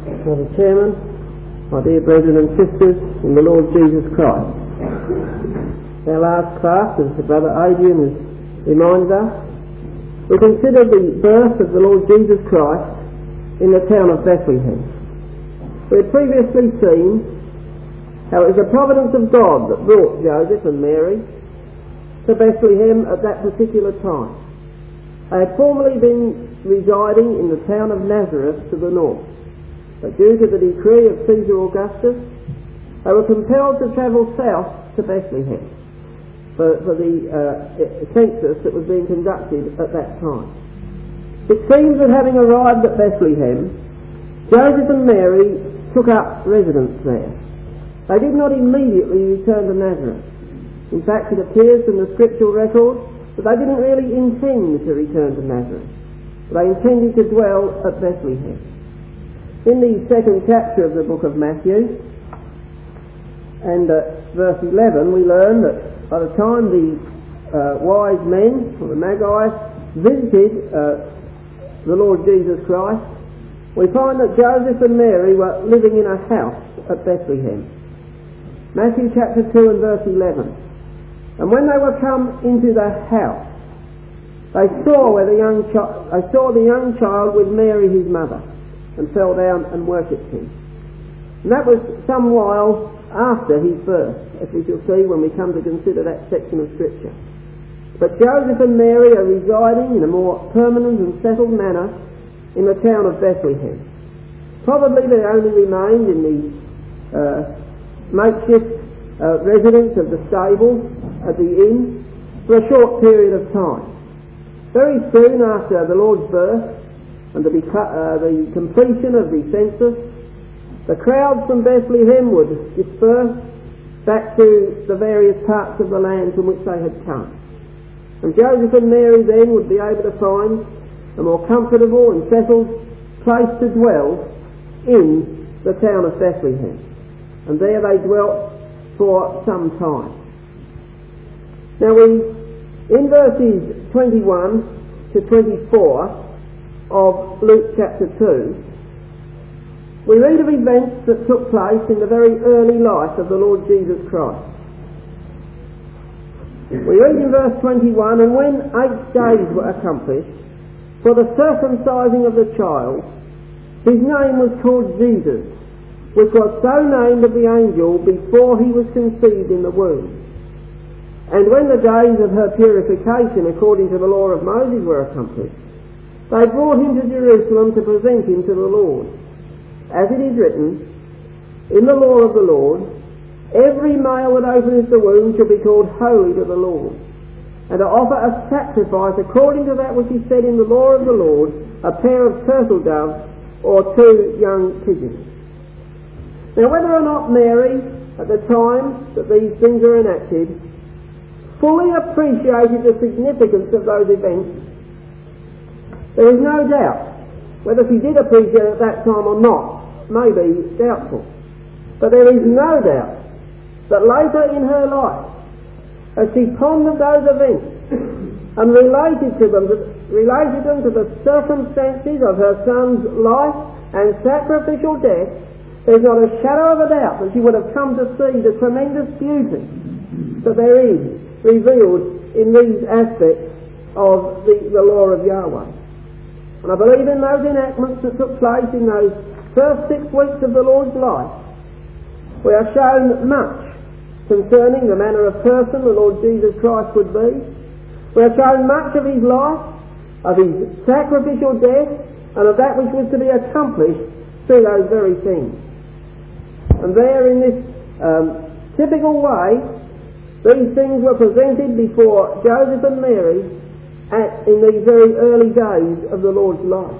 Brother Chairman, my dear brethren and sisters in the Lord Jesus Christ. Our last class, as Brother Adrian has reminded us, we considered the birth of the Lord Jesus Christ in the town of Bethlehem. We had previously seen how it was the providence of God that brought Joseph and Mary to Bethlehem at that particular time. They had formerly been residing in the town of Nazareth to the north, but due to the decree of Caesar Augustus, they were compelled to travel south to Bethlehem for the census that was being conducted at that time. It seems that having arrived at Bethlehem, Joseph and Mary took up residence there. They did not immediately return to Nazareth. In fact, it appears from the scriptural record that they didn't really intend to return to Nazareth. They intended to dwell at Bethlehem. In the second chapter of the book of Matthew, and verse 11, we learn that by the time the wise men, or the Magi, visited the Lord Jesus Christ, we find that Joseph and Mary were living in a house at Bethlehem. Matthew chapter 2 and verse 11. And when they were come into the house, they saw the young child with Mary his mother, and fell down and worshipped him. And that was some while after his birth, as we shall see when we come to consider that section of Scripture. But Joseph and Mary are residing in a more permanent and settled manner in the town of Bethlehem. Probably they only remained in the makeshift residence of the stable at the inn for a short period of time. Very soon after the Lord's birth and the completion of the census, the crowds from Bethlehem would disperse back to the various parts of the land from which they had come. And Joseph and Mary then would be able to find a more comfortable and settled place to dwell in the town of Bethlehem. And there they dwelt for some time. Now in verses 21 to 24 of Luke chapter 2, we read of events that took place in the very early life of the Lord Jesus Christ. We read in verse 21, and when 8 days were accomplished for the circumcising of the child, his name was called Jesus, which was so named of the angel before he was conceived in the womb. And when the days of her purification according to the law of Moses were accomplished, they brought him to Jerusalem to present him to the Lord. As it is written, in the law of the Lord, every male that openeth the womb shall be called holy to the Lord, and to offer a sacrifice according to that which is said in the law of the Lord, a pair of turtle doves or 2 young pigeons. Now whether or not Mary, at the time that these things are enacted, fully appreciated the significance of those events, there is no doubt. Whether she did appreciate it at that time or not may be doubtful. But there is no doubt that later in her life, as she pondered those events and related them to the circumstances of her son's life and sacrificial death, there's not a shadow of a doubt that she would have come to see the tremendous beauty that there is revealed in these aspects of the law of Yahweh. And I believe in those enactments that took place in those first 6 weeks of the Lord's life, we are shown much concerning the manner of person the Lord Jesus Christ would be. We are shown much of his life, of his sacrificial death, and of that which was to be accomplished through those very things. And there in this typical way, these things were presented before Joseph and Mary in these very early days of the Lord's life.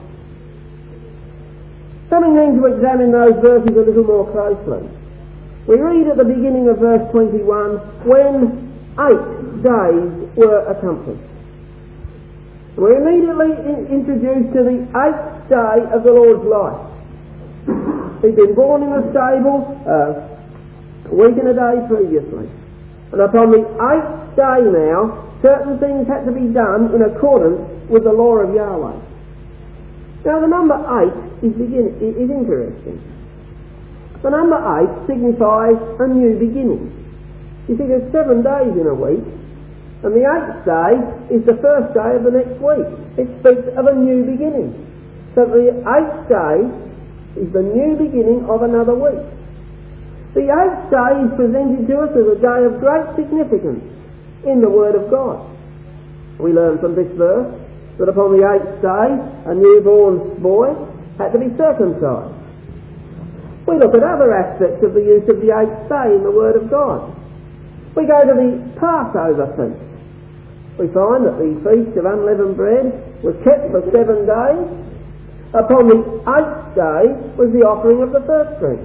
Coming then to examine those verses a little more closely, we read at the beginning of verse 21, when 8 days were accomplished. We're immediately introduced to the 8th day of the Lord's life. He'd been born in the stable a week and a day previously. And upon the 8th day now, certain things had to be done in accordance with the law of Yahweh. Now the number 8 is interesting. The number 8 signifies a new beginning. You see, there's 7 days in a week, and the 8th day is the first day of the next week. It speaks of a new beginning. So the 8th day is the new beginning of another week. The 8th day is presented to us as a day of great significance in the Word of God. We learn from this verse that upon the 8th day a newborn boy had to be circumcised. We look at other aspects of the use of the 8th day in the Word of God. We go to the Passover feast. We find that the Feast of Unleavened Bread was kept for 7 days. Upon the 8th day was the offering of the first fruits.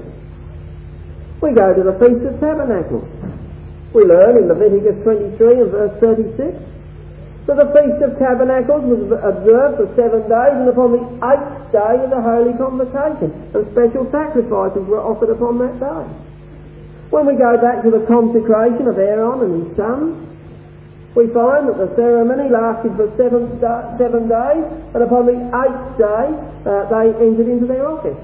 We go to the Feast of Tabernacles. We learn in Leviticus 23 and verse 36 that the Feast of Tabernacles was observed for 7 days, and upon the 8th day of the Holy Convocation, and special sacrifices were offered upon that day. When we go back to the consecration of Aaron and his sons, we find that the ceremony lasted for 7 days, and upon the 8th day they entered into their office.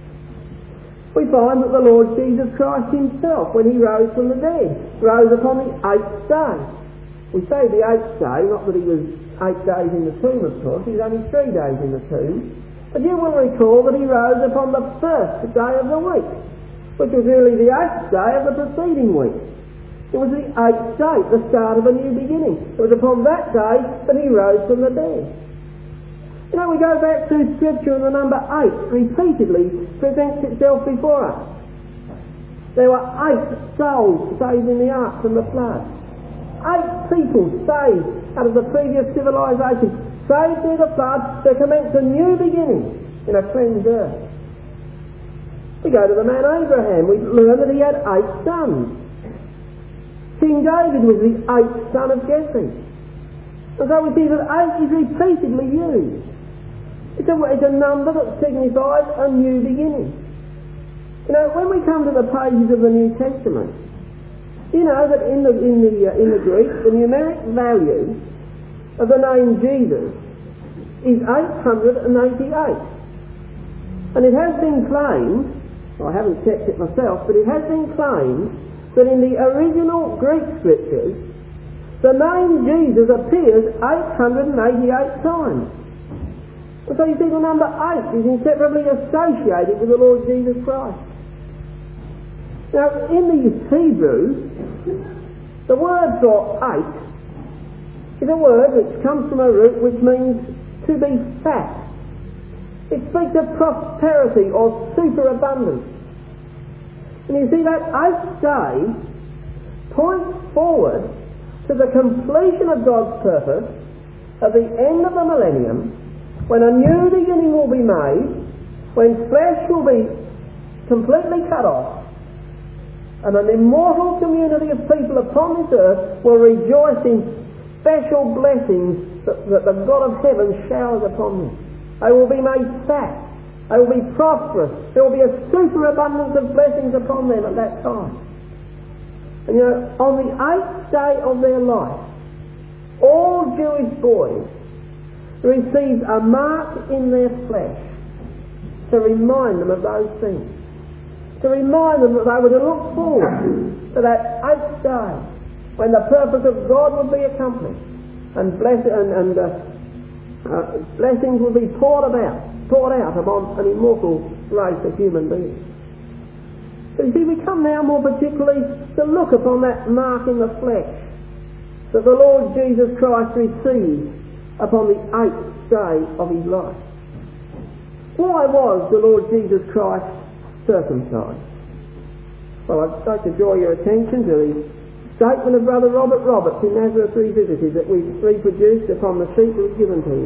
We find that the Lord Jesus Christ himself, when he rose from the dead, rose upon the 8th day. We say the 8th day, not that he was 8 days in the tomb, of course, he was only 3 days in the tomb, but you will recall that he rose upon the first day of the week, which was really the 8th day of the preceding week. It was the 8th day, the start of a new beginning. It was upon that day that he rose from the dead. You know, we go back to Scripture, and the number 8 repeatedly presents itself before us. There were 8 souls saved in the ark from the flood. 8 people saved out of the previous civilization, saved through the flood to commence a new beginning in a cleansed earth. We go to the man Abraham. We learn that he had 8 sons. King David was the 8th son of Jesse. And so we see that 8 is repeatedly used. It's a number that signifies a new beginning. You know, when we come to the pages of the New Testament, you know that in the Greek, the numeric value of the name Jesus is 888. And it has been claimed, I haven't checked it myself, but it has been claimed that in the original Greek scriptures, the name Jesus appears 888 times. And so you see the number 8 is inseparably associated with the Lord Jesus Christ. Now, in the Hebrew, the word for 8 is a word which comes from a root which means to be fat. It speaks of prosperity or superabundance. And you see that 8th day points forward to the completion of God's purpose at the end of the millennium, when a new beginning will be made, when flesh will be completely cut off, and an immortal community of people upon this earth will rejoice in special blessings that the God of heaven showers upon them. They will be made fat. They will be prosperous. There will be a superabundance of blessings upon them at that time. And you know, on the 8th day of their life, all Jewish boys received a mark in their flesh to remind them of those things. To remind them that they were to look forward to that 8th day when the purpose of God would be accomplished and blessings would be poured out upon an immortal race of human beings. So you see, we come now more particularly to look upon that mark in the flesh that the Lord Jesus Christ received upon the 8th day of his life. Why was the Lord Jesus Christ circumcised? Well, I'd like to draw your attention to the statement of Brother Robert Roberts in Nazareth Revisited that we've reproduced upon the sheet that was given to you.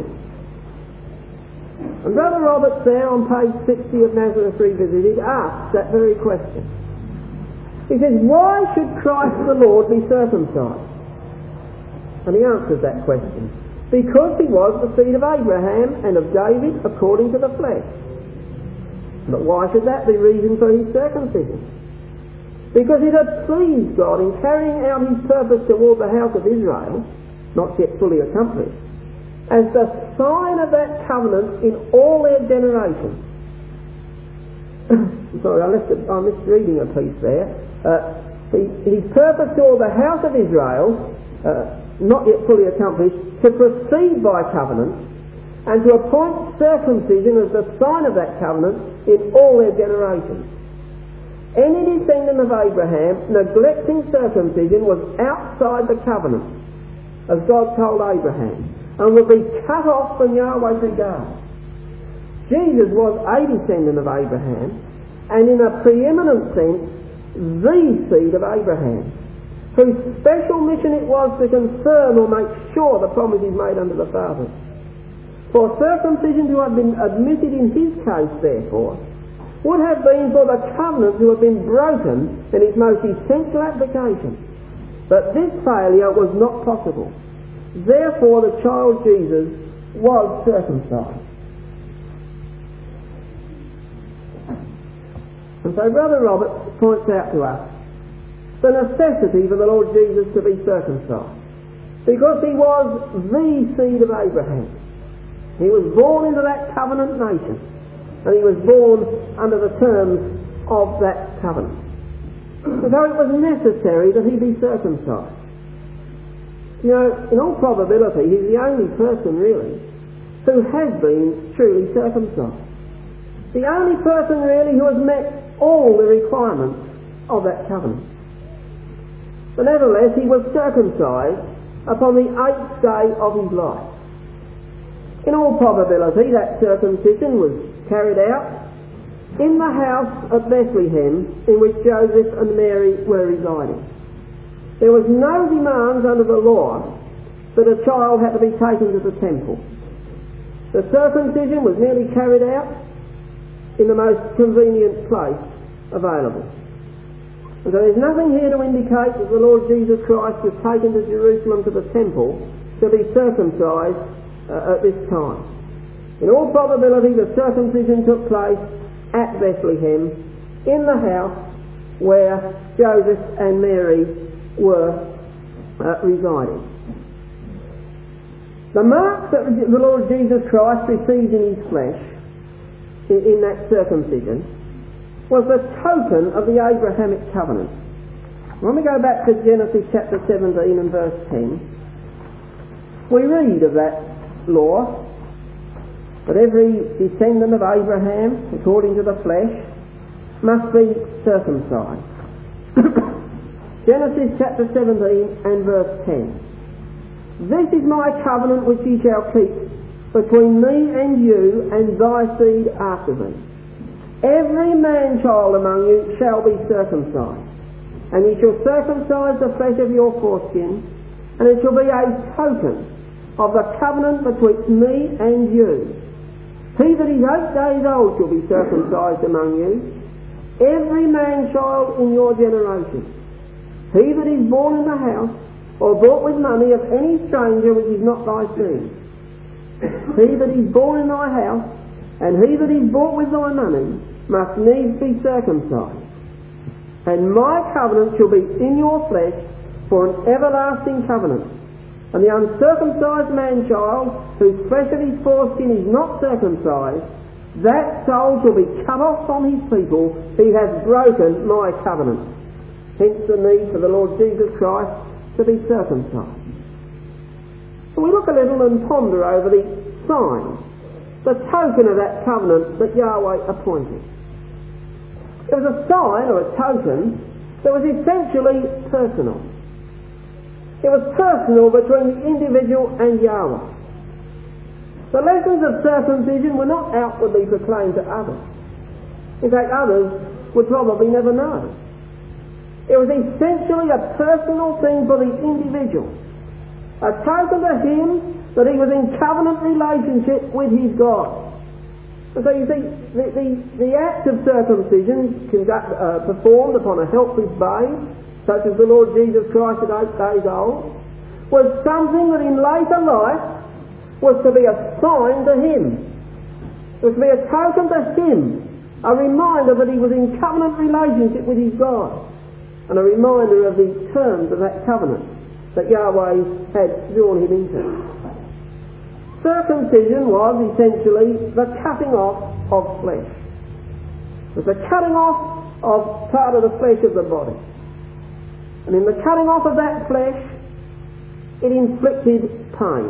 And Brother Roberts there on page 60 of Nazareth Revisited asks that very question. He says, why should Christ the Lord be circumcised? And he answers that question. Because he was the seed of Abraham and of David according to the flesh. But why should that be reason for his circumcision? Because it had pleased God in carrying out his purpose toward the house of Israel, not yet fully accomplished, as the sign of that covenant in all their generations. Sorry, I missed reading a piece there. His purpose to all the house of Israel, not yet fully accomplished, to proceed by covenant, and to appoint circumcision as the sign of that covenant in all their generations. Any descendant of Abraham neglecting circumcision was outside the covenant, as God told Abraham, and would be cut off from Yahweh's regard. Jesus was a descendant of Abraham, and in a preeminent sense, the seed of Abraham, whose special mission it was to confirm or make sure the promises made unto the fathers. For circumcision to have been admitted in his case, therefore, would have been for the covenant to have been broken in its most essential application. But this failure was not possible. Therefore the child Jesus was circumcised. And so Brother Roberts points out to us the necessity for the Lord Jesus to be circumcised, because he was the seed of Abraham. He was born into that covenant nation, and he was born under the terms of that covenant. So it was necessary that he be circumcised. You know, in all probability, he's the only person really who has been truly circumcised. The only person really who has met all the requirements of that covenant. But nevertheless, he was circumcised upon the 8th day of his life. In all probability, that circumcision was carried out in the house of Bethlehem in which Joseph and Mary were residing. There was no demands under the law that a child had to be taken to the temple. The circumcision was merely carried out in the most convenient place available. And so there's nothing here to indicate that the Lord Jesus Christ was taken to Jerusalem to the temple to be circumcised at this time. In all probability, the circumcision took place at Bethlehem in the house where Joseph and Mary were residing. The mark that the Lord Jesus Christ received in his flesh in that circumcision was the token of the Abrahamic covenant. When we go back to Genesis chapter 17 and verse 10, we read of that law that every descendant of Abraham, according to the flesh, must be circumcised. Genesis chapter 17 and verse 10. This is my covenant which ye shall keep between me and you and thy seed after thee. Every man-child among you shall be circumcised, and ye shall circumcise the flesh of your foreskin, and it shall be a token of the covenant betwixt me and you. He that is 8 days old shall be circumcised among you, every man-child in your generation. He that is born in the house, or bought with money of any stranger which is not thy seed. He that is born in thy house, and he that is bought with thy money, must needs be circumcised. And my covenant shall be in your flesh for an everlasting covenant. And the uncircumcised man-child, whose flesh of his foreskin is not circumcised, that soul shall be cut off from his people. He has broken my covenant. Hence the need for the Lord Jesus Christ to be circumcised. So we look a little and ponder over the sign, the token of that covenant that Yahweh appointed. It was a sign or a token that was essentially personal. It was personal between the individual and Yahweh. The lessons of circumcision were not outwardly proclaimed to others. In fact, others would probably never know. It was essentially a personal thing for the individual. A token to him that he was in covenant relationship with his God. And so you see, the act of circumcision performed upon a helpless babe, such as the Lord Jesus Christ at 8 days old, was something that in later life was to be a sign to him. It was to be a token to him, a reminder that he was in covenant relationship with his God, and a reminder of the terms of that covenant that Yahweh had drawn him into. circumcision was essentially the cutting off of flesh. It was the cutting off of part of the flesh of the body. And in the cutting off of that flesh, it inflicted pain.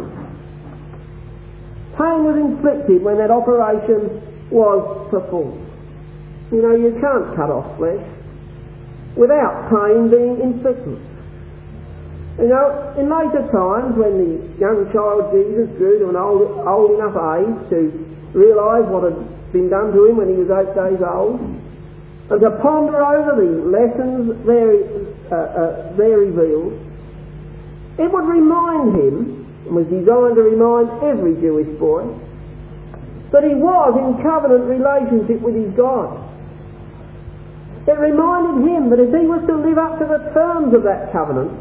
Pain was inflicted when that operation was performed. You know, you can't cut off flesh without pain being inflicted. You know, in later times, when the young child Jesus grew to an old enough age to realise what had been done to him when he was 8 days old, and to ponder over the lessons there revealed, it would remind him, and was designed to remind every Jewish boy, that he was in covenant relationship with his God. It reminded him that if he was to live up to the terms of that covenant,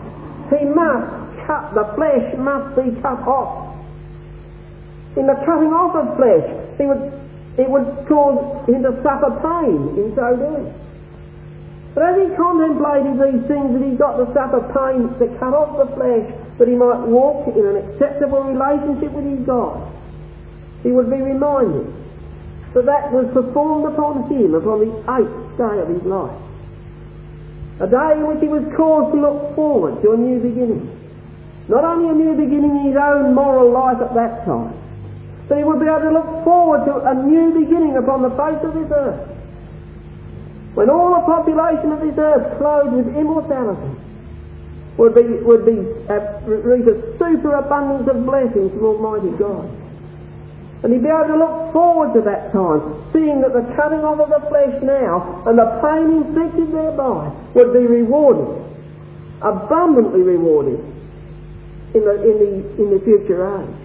the flesh must be cut off. In the cutting off of flesh, it would cause him to suffer pain in so doing. But as he contemplated these things, that he got to suffer pain to cut off the flesh, that he might walk in an acceptable relationship with his God, he would be reminded that was performed upon him upon the 8th day of his life. A day in which he was caused to look forward to a new beginning. Not only a new beginning in his own moral life at that time, but he would be able to look forward to a new beginning upon the face of this earth. When all the population of this earth, clothed with immortality, would reach a superabundance of blessings from Almighty God. And he'd be able to look forward to that time, seeing that the cutting off of the flesh now and the pain inflicted thereby would be rewarded, abundantly rewarded, in the future age.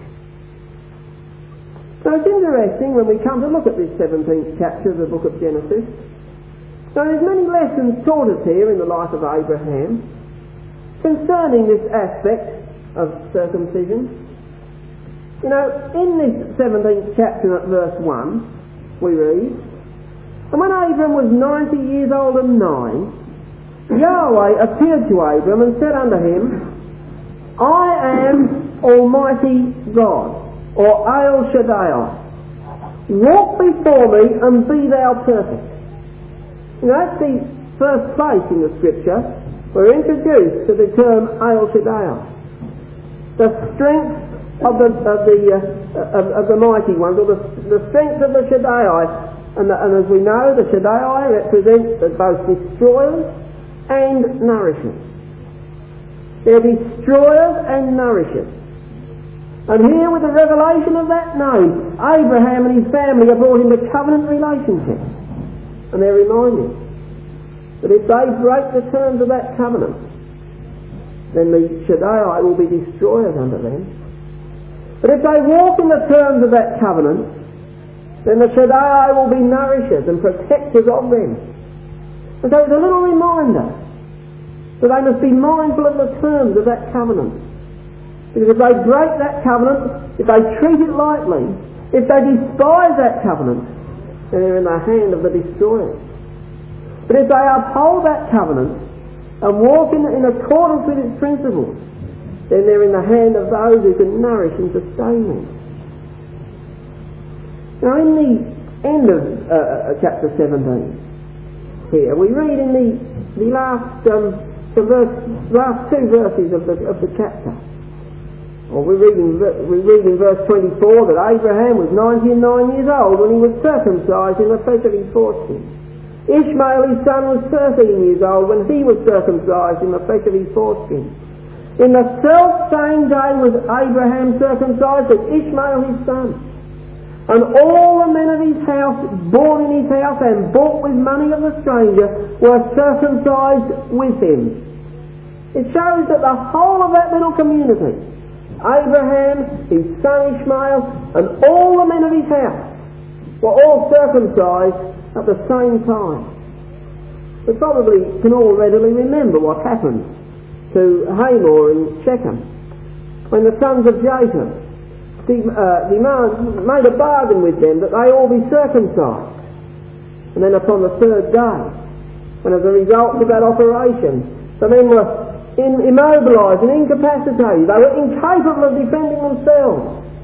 So it's interesting when we come to look at this 17th chapter of the book of Genesis. So there's many lessons taught us here in the life of Abraham concerning this aspect of circumcision. You know, in this 17th chapter at verse 1, we read, "And when Abram was 90 years old and 9, Yahweh appeared to Abram and said unto him, I am Almighty God, or El Shaddai. Walk before me and be thou perfect." You know, that's the first place in the Scripture we're introduced to the term El Shaddai. The strength of the mighty ones, or the strength of the Shaddai. And as we know, the Shaddai represents both destroyers and nourishers. They're destroyers and nourishers. And here, with the revelation of that name, Abraham and his family are brought into covenant relationship. And they're reminded that if they break the terms of that covenant, then the Shaddai will be destroyers under them. But if they walk in the terms of that covenant, then the Shaddai will be nourishers and protectors of them. And so it's a little reminder that they must be mindful of the terms of that covenant. Because if they break that covenant, if they treat it lightly, if they despise that covenant, then they're in the hand of the destroyers. But if they uphold that covenant and walk in accordance with its principles, then they're in the hand of those who can nourish and sustain them. Now, in the end of chapter 17, here we read in the last two verses of the chapter. Or we read in verse 24 that Abraham was 99 years old when he was circumcised in the flesh of his foreskin. Ishmael, his son, was 13 years old when he was circumcised in the flesh of his foreskin. In the self same day was Abraham circumcised as Ishmael his son. And all the men of his house, born in his house and bought with money of the stranger, were circumcised with him. It shows that the whole of that little community, Abraham, his son Ishmael, and all the men of his house, were all circumcised at the same time. We probably can all readily remember what happened to Hamor and Shechem when the sons of Jacob made a bargain with them that they all be circumcised. And then upon the third day, when as a result of that operation, the men were immobilised and incapacitated, they were incapable of defending themselves.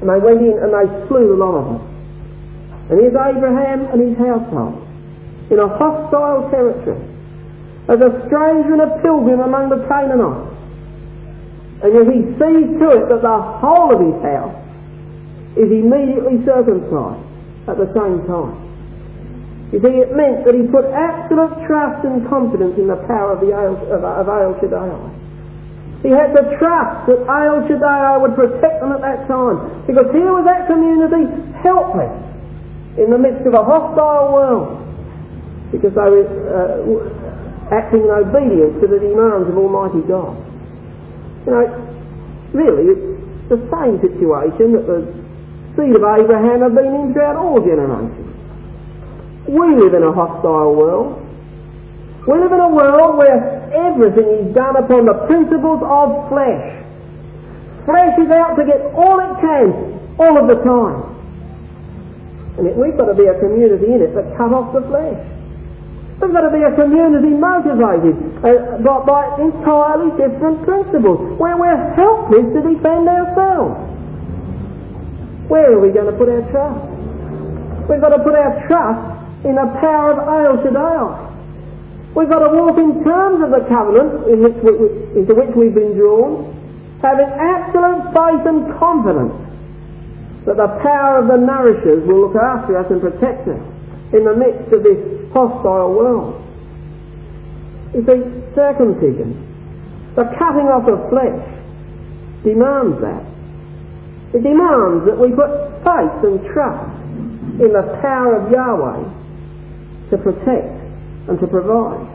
And they went in and they slew a lot of them. And here's Abraham and his household in a hostile territory as a stranger and a pilgrim among the Canaanites. And yet he sees to it that the whole of his house is immediately circumcised at the same time. You see, it meant that he put absolute trust and confidence in the power of El Shaddai. He had to trust that El Shaddai would protect them at that time, because here was that community helpless in the midst of a hostile world, because they were acting in obedience to the demands of Almighty God. You know, really, it's the same situation that the seed of Abraham have been in throughout all generations. We live in a hostile world. We live in a world where everything is done upon the principles of flesh. Flesh is out to get all it can, all of the time. And yet we've got to be a community in it that cut off the flesh. We've got to be a community motivated by entirely different principles, where we're helpless to defend ourselves. Where are we going to put our trust? We've got to put our trust in the power of El Shaddai. We've got to walk in terms of the covenant into which we've been drawn, having absolute faith and confidence that the power of the nourishers will look after us and protect us in the midst of this hostile world. You see, circumcision, the cutting off of flesh, demands that. It demands that we put faith and trust in the power of Yahweh to protect and to provide.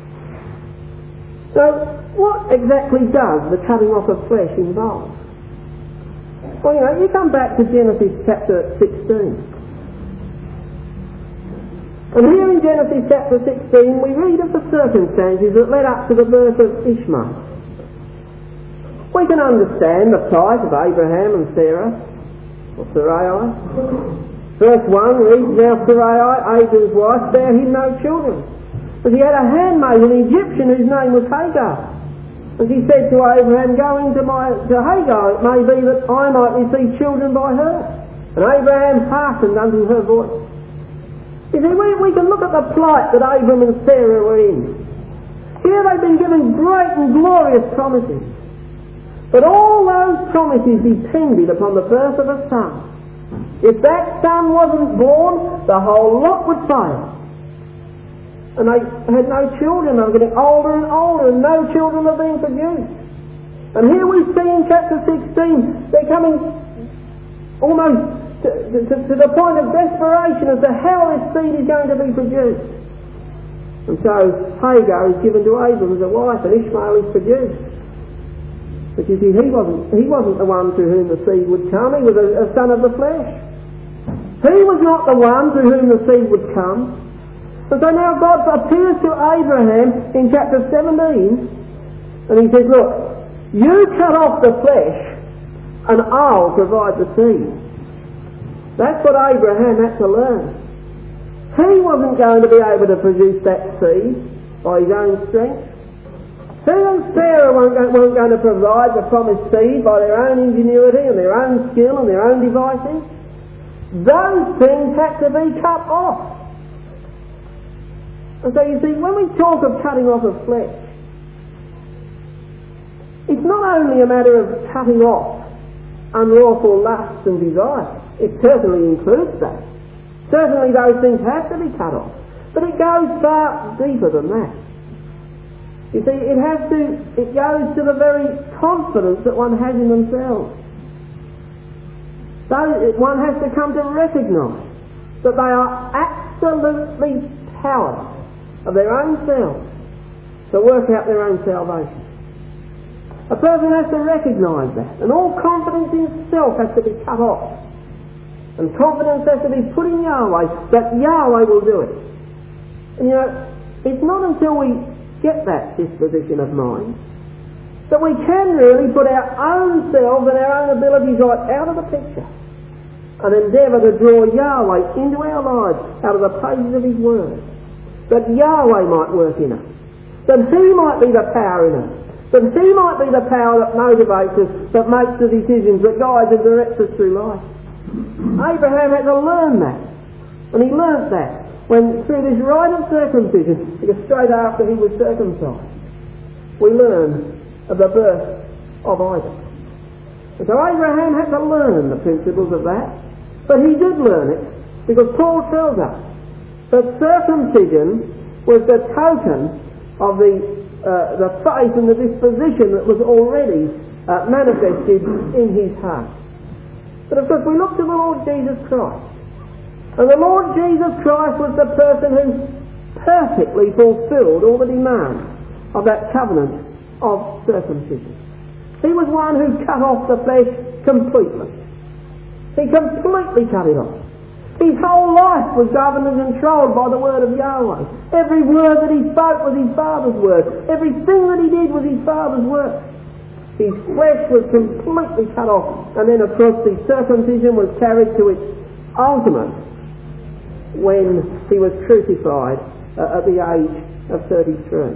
So, what exactly does the cutting off of flesh involve? Well, you come back to Genesis chapter 16. And here in Genesis chapter 16 we read of the circumstances that led up to the birth of Ishmael. We can understand the plight of Abraham and Sarah, or Sarai. Verse 1 reads, Now Sarai, Abram's wife, bare him no children, but he had a handmaid, an Egyptian, whose name was Hagar. And she said to Abraham, Go in to Hagar, it may be that I might receive children by her. And Abraham hearkened unto her voice. You see, we can look at the plight that Abram and Sarah were in. Here they've been given great and glorious promises. But all those promises depended upon the birth of a son. If that son wasn't born, the whole lot would fail. And they had no children. They were getting older and older, and no children were being produced. And here we see in chapter 16, they're coming almost to the point of desperation as to how this seed is going to be produced. And so Hagar is given to Abram as a wife, and Ishmael is produced. But you see, he wasn't the one through whom the seed would come. He was a son of the flesh. He was not the one through whom the seed would come. And so now God appears to Abraham in chapter 17, and he says, Look, you cut off the flesh, and I'll provide the seed. That's what Abraham had to learn. He wasn't going to be able to produce that seed by his own strength. He and Sarah weren't going to provide the promised seed by their own ingenuity and their own skill and their own devices. Those things had to be cut off. And so you see, when we talk of cutting off of flesh, it's not only a matter of cutting off unlawful lusts and desires. It certainly includes that. Certainly those things have to be cut off. But it goes far deeper than that. You see, it goes to the very confidence that one has in themselves. So one has to come to recognise that they are absolutely powerless of their own selves to work out their own salvation. A person has to recognise that, and all confidence in self has to be cut off. And confidence has to be put in Yahweh, that Yahweh will do it. And it's not until we get that disposition of mind that we can really put our own selves and our own abilities right out of the picture and endeavour to draw Yahweh into our lives out of the pages of His Word, that Yahweh might work in us, that He might be the power in us, That he might be the power that motivates us, that makes the decisions, that guides and directs us through life. Abraham had to learn that. And he learnt that when through this rite of circumcision, because straight after he was circumcised, we learn of the birth of Isaac. And so Abraham had to learn the principles of that, but he did learn it because Paul tells us that circumcision was the token of the faith and the disposition that was already manifested in his heart. But of course we look to the Lord Jesus Christ, and the Lord Jesus Christ was the person who perfectly fulfilled all the demands of that covenant of circumcision. He was one who cut off the flesh completely. He completely cut it off. His whole life was governed and controlled by the word of Yahweh. Every word that he spoke was his Father's word. Everything that he did was his Father's work. His flesh was completely cut off. And then of course the circumcision was carried to its ultimate when he was crucified at the age of 33.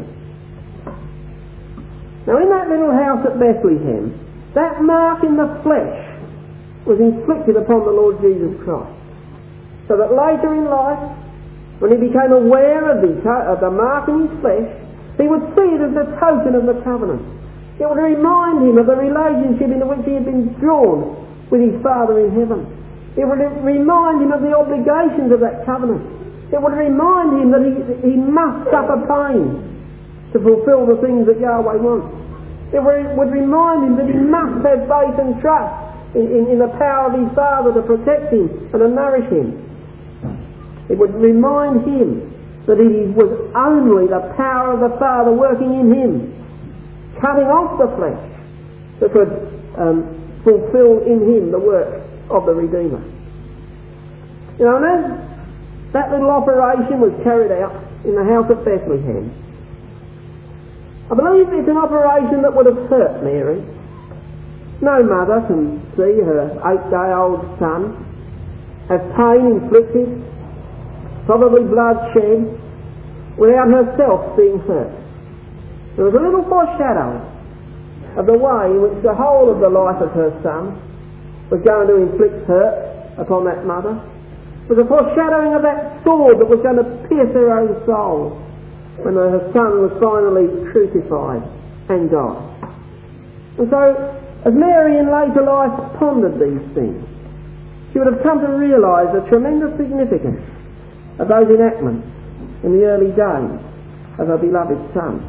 Now in that little house at Bethlehem, that mark in the flesh was inflicted upon the Lord Jesus Christ. So that later in life, when he became aware of the mark in his flesh, he would see it as a token of the covenant. It would remind him of the relationship into which he had been drawn with his Father in heaven. It would remind him of the obligations of that covenant. It would remind him that he must suffer pain to fulfill the things that Yahweh wants. It would remind him that he must have faith and trust in the power of his Father to protect him and to nourish him. It would remind him that it was only the power of the Father working in him, cutting off the flesh, that could fulfill in him the work of the Redeemer. You know, and as that little operation was carried out in the house of Bethlehem, I believe it's an operation that would have hurt Mary. No mother can see her 8-day-old son have pain inflicted, probably blood shed, without herself being hurt. There was a little foreshadowing of the way in which the whole of the life of her son was going to inflict hurt upon that mother. It was a foreshadowing of that sword that was going to pierce her own soul when her son was finally crucified and died. And so, as Mary in later life pondered these things, she would have come to realise the tremendous significance of those enactments in the early days of her beloved son.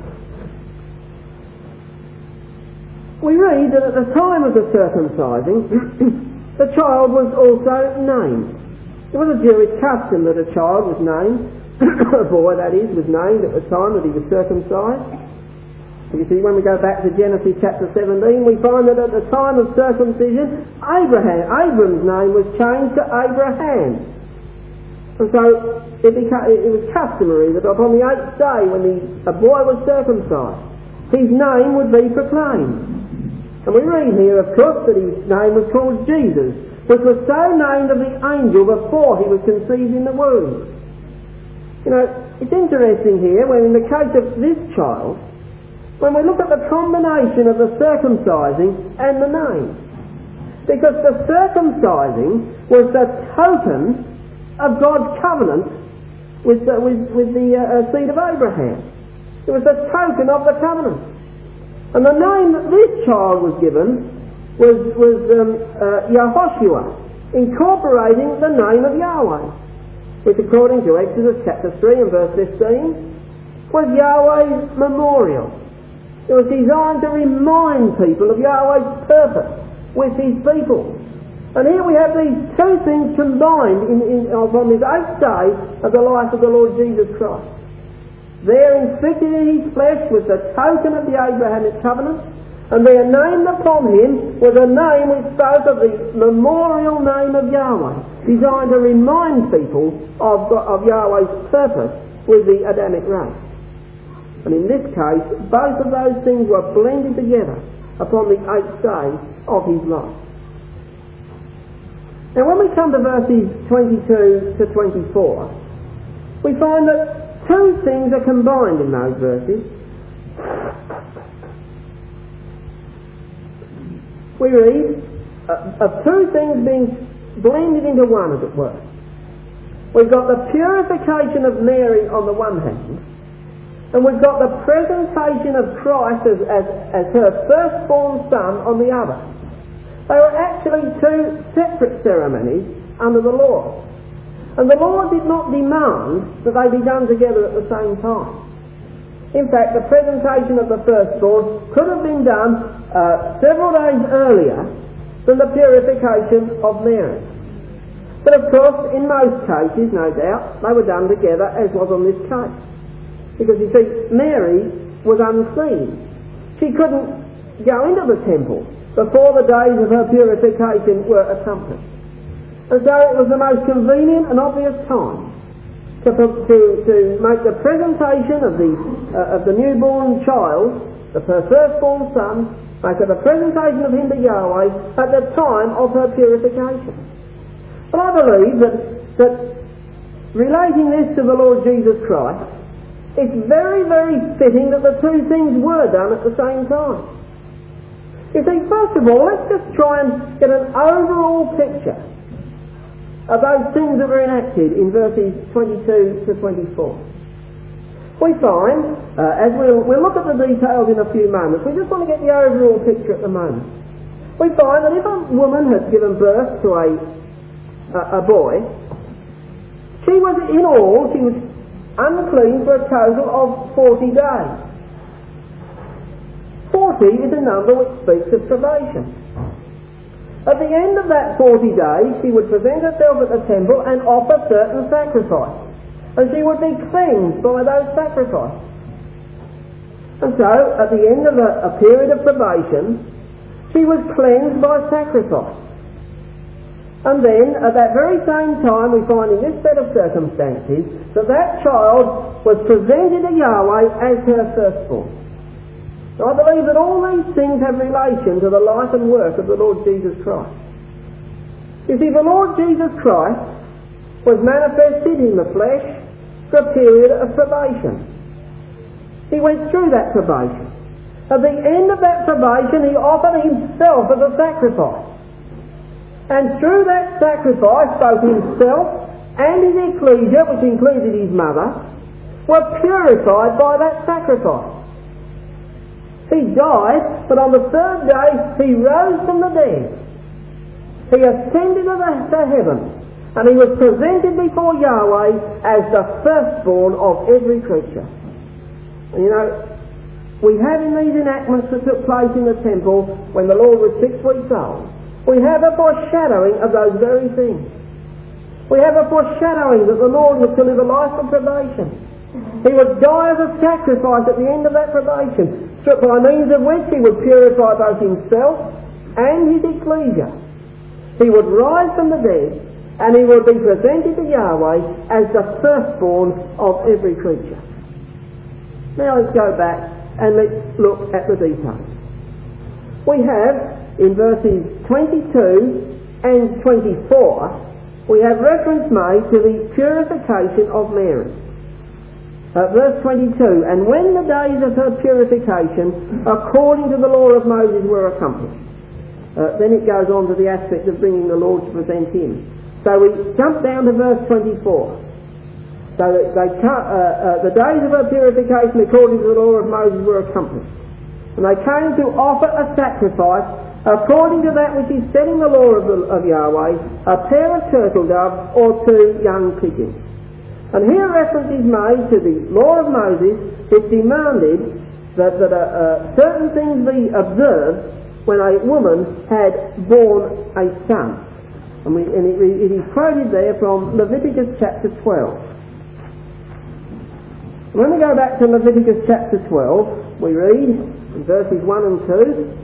We read that at the time of the circumcising, the child was also named. It was a Jewish custom that a child was named, a boy that is, was named at the time that he was circumcised. You see, when we go back to Genesis chapter 17, we find that at the time of circumcision, Abram's name was changed to Abraham. And so it was customary that upon the 8th day, when a boy was circumcised, his name would be proclaimed. And we read here, of course, that his name was called Jesus, which was so named of the angel before he was conceived in the womb. You know, it's interesting here, when in the case of this child, when we look at the combination of the circumcising and the name. Because the circumcising was the token of God's covenant with the seed of Abraham. It was the token of the covenant. And the name that this child was given was Yehoshua, incorporating the name of Yahweh, which according to Exodus chapter 3 and verse 15 was Yahweh's memorial. It was designed to remind people of Yahweh's purpose with his people. And here we have these two things combined upon this 8th day of the life of the Lord Jesus Christ. There inflicted in his flesh was the token of the Abrahamic covenant, and there named upon him was a name which spoke of the memorial name of Yahweh, designed to remind people of Yahweh's purpose with the Adamic race. And in this case, both of those things were blended together upon the 8th day of his life. Now when we come to verses 22 to 24, we find that two things are combined in those verses. we read of two things being blended into one, as it were. We've got the purification of Mary on the one hand, and we've got the presentation of Christ as her firstborn son on the other. They were actually two separate ceremonies under the law. And the law did not demand that they be done together at the same time. In fact, the presentation of the firstborn could have been done several days earlier than the purification of Mary. But of course, in most cases, no doubt, they were done together, as was on this case. Because you see, Mary was unclean. She couldn't go into the temple before the days of her purification were accomplished. And so it was the most convenient and obvious time to make the presentation of the newborn child, her firstborn son, make the presentation of him to Yahweh at the time of her purification. But I believe that relating this to the Lord Jesus Christ, it's very, very fitting that the two things were done at the same time. You see, first of all, let's just try and get an overall picture of those things that were enacted in verses 22 to 24. We find, as we'll look at the details in a few moments, we just want to get the overall picture at the moment. We find that if a woman has given birth to a boy, she was unclean for a total of 40 days. 40 is a number which speaks of probation. At the end of that 40 days, she would present herself at the temple and offer certain sacrifices, and she would be cleansed by those sacrifices. And so, at the end of a period of probation, she was cleansed by sacrifice. And then, at that very same time, we find in this set of circumstances that child was presented to Yahweh as her firstborn. Now, I believe that all these things have relation to the life and work of the Lord Jesus Christ. You see, the Lord Jesus Christ was manifested in the flesh for a period of probation. He went through that probation. At the end of that probation, he offered himself as a sacrifice. And through that sacrifice, both himself and his ecclesia, which included his mother, were purified by that sacrifice. He died, but on the third day he rose from the dead. He ascended to heaven, and he was presented before Yahweh as the firstborn of every creature. And you know, we have in these enactments that took place in the temple when the Lord was 6 weeks old, we have a foreshadowing of those very things. We have a foreshadowing that the Lord was to live a life of probation. He would die as a sacrifice at the end of that probation, by means of which he would purify both himself and his ecclesia. He would rise from the dead, and he would be presented to Yahweh as the firstborn of every creature. Now let's go back and let's look at the details. We have, in verses 22 and 24, we have reference made to the purification of Mary. Verse 22, and when the days of her purification, according to the law of Moses, were accomplished. Then it goes on to the aspect of bringing the Lord to present him. So we jump down to verse 24. So the days of her purification, according to the law of Moses, were accomplished. And they came to offer a sacrifice according to that which is said in the law of Yahweh, a pair of turtle doves or 2 young pigeons. And here reference is made to the law of Moses, which demanded that certain things be observed when a woman had borne a son. And it is quoted there from Leviticus chapter 12. When we go back to Leviticus chapter 12, we read in verses 1 and 2,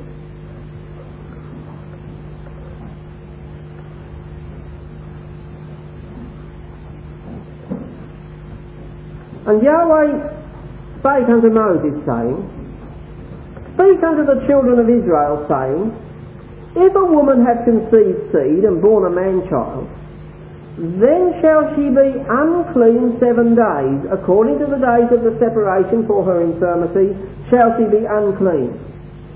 and Yahweh spake unto Moses, saying, Speak unto the children of Israel, saying, If a woman have conceived seed and born a man-child, then shall she be unclean 7 days, according to the days of the separation for her infirmity, shall she be unclean.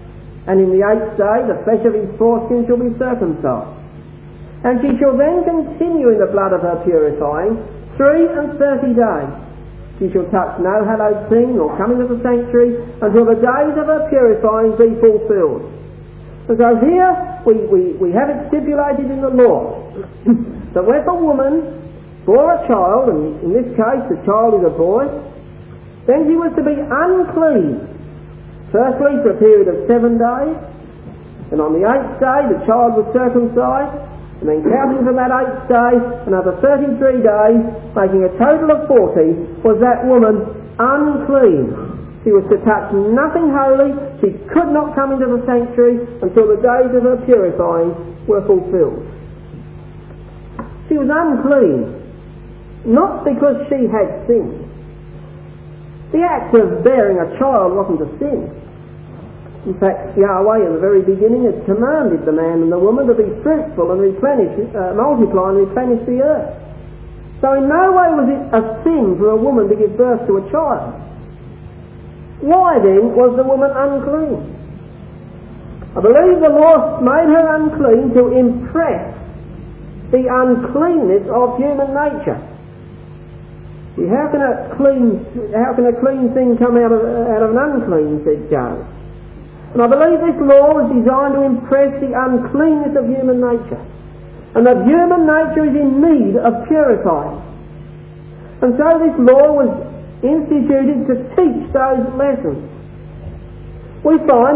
And in the 8th day the flesh of his foreskin shall be circumcised. And she shall then continue in the blood of her purifying 33 days. She shall touch no hallowed thing, nor come into the sanctuary, until the days of her purifying be fulfilled. And so here we have it stipulated in the law that if a woman bore a child, and in this case the child is a boy, then he was to be unclean. Firstly for a period of 7 days, and on the 8th day the child was circumcised, and then counting from that 8th day, another 33 days, making a total of 40, was that woman unclean. She was to touch nothing holy. She could not come into the sanctuary until the days of her purifying were fulfilled. She was unclean, not because she had sinned. The act of bearing a child wasn't a sin. In fact, Yahweh in the very beginning had commanded the man and the woman to be fruitful and multiply and replenish the earth. So in no way was it a sin for a woman to give birth to a child. Why then was the woman unclean? I believe the Lord made her unclean to impress the uncleanness of human nature. See, how can a clean thing come out of an unclean, said Job. And I believe this law was designed to impress the uncleanness of human nature, and that human nature is in need of purifying. And so this law was instituted to teach those lessons. We find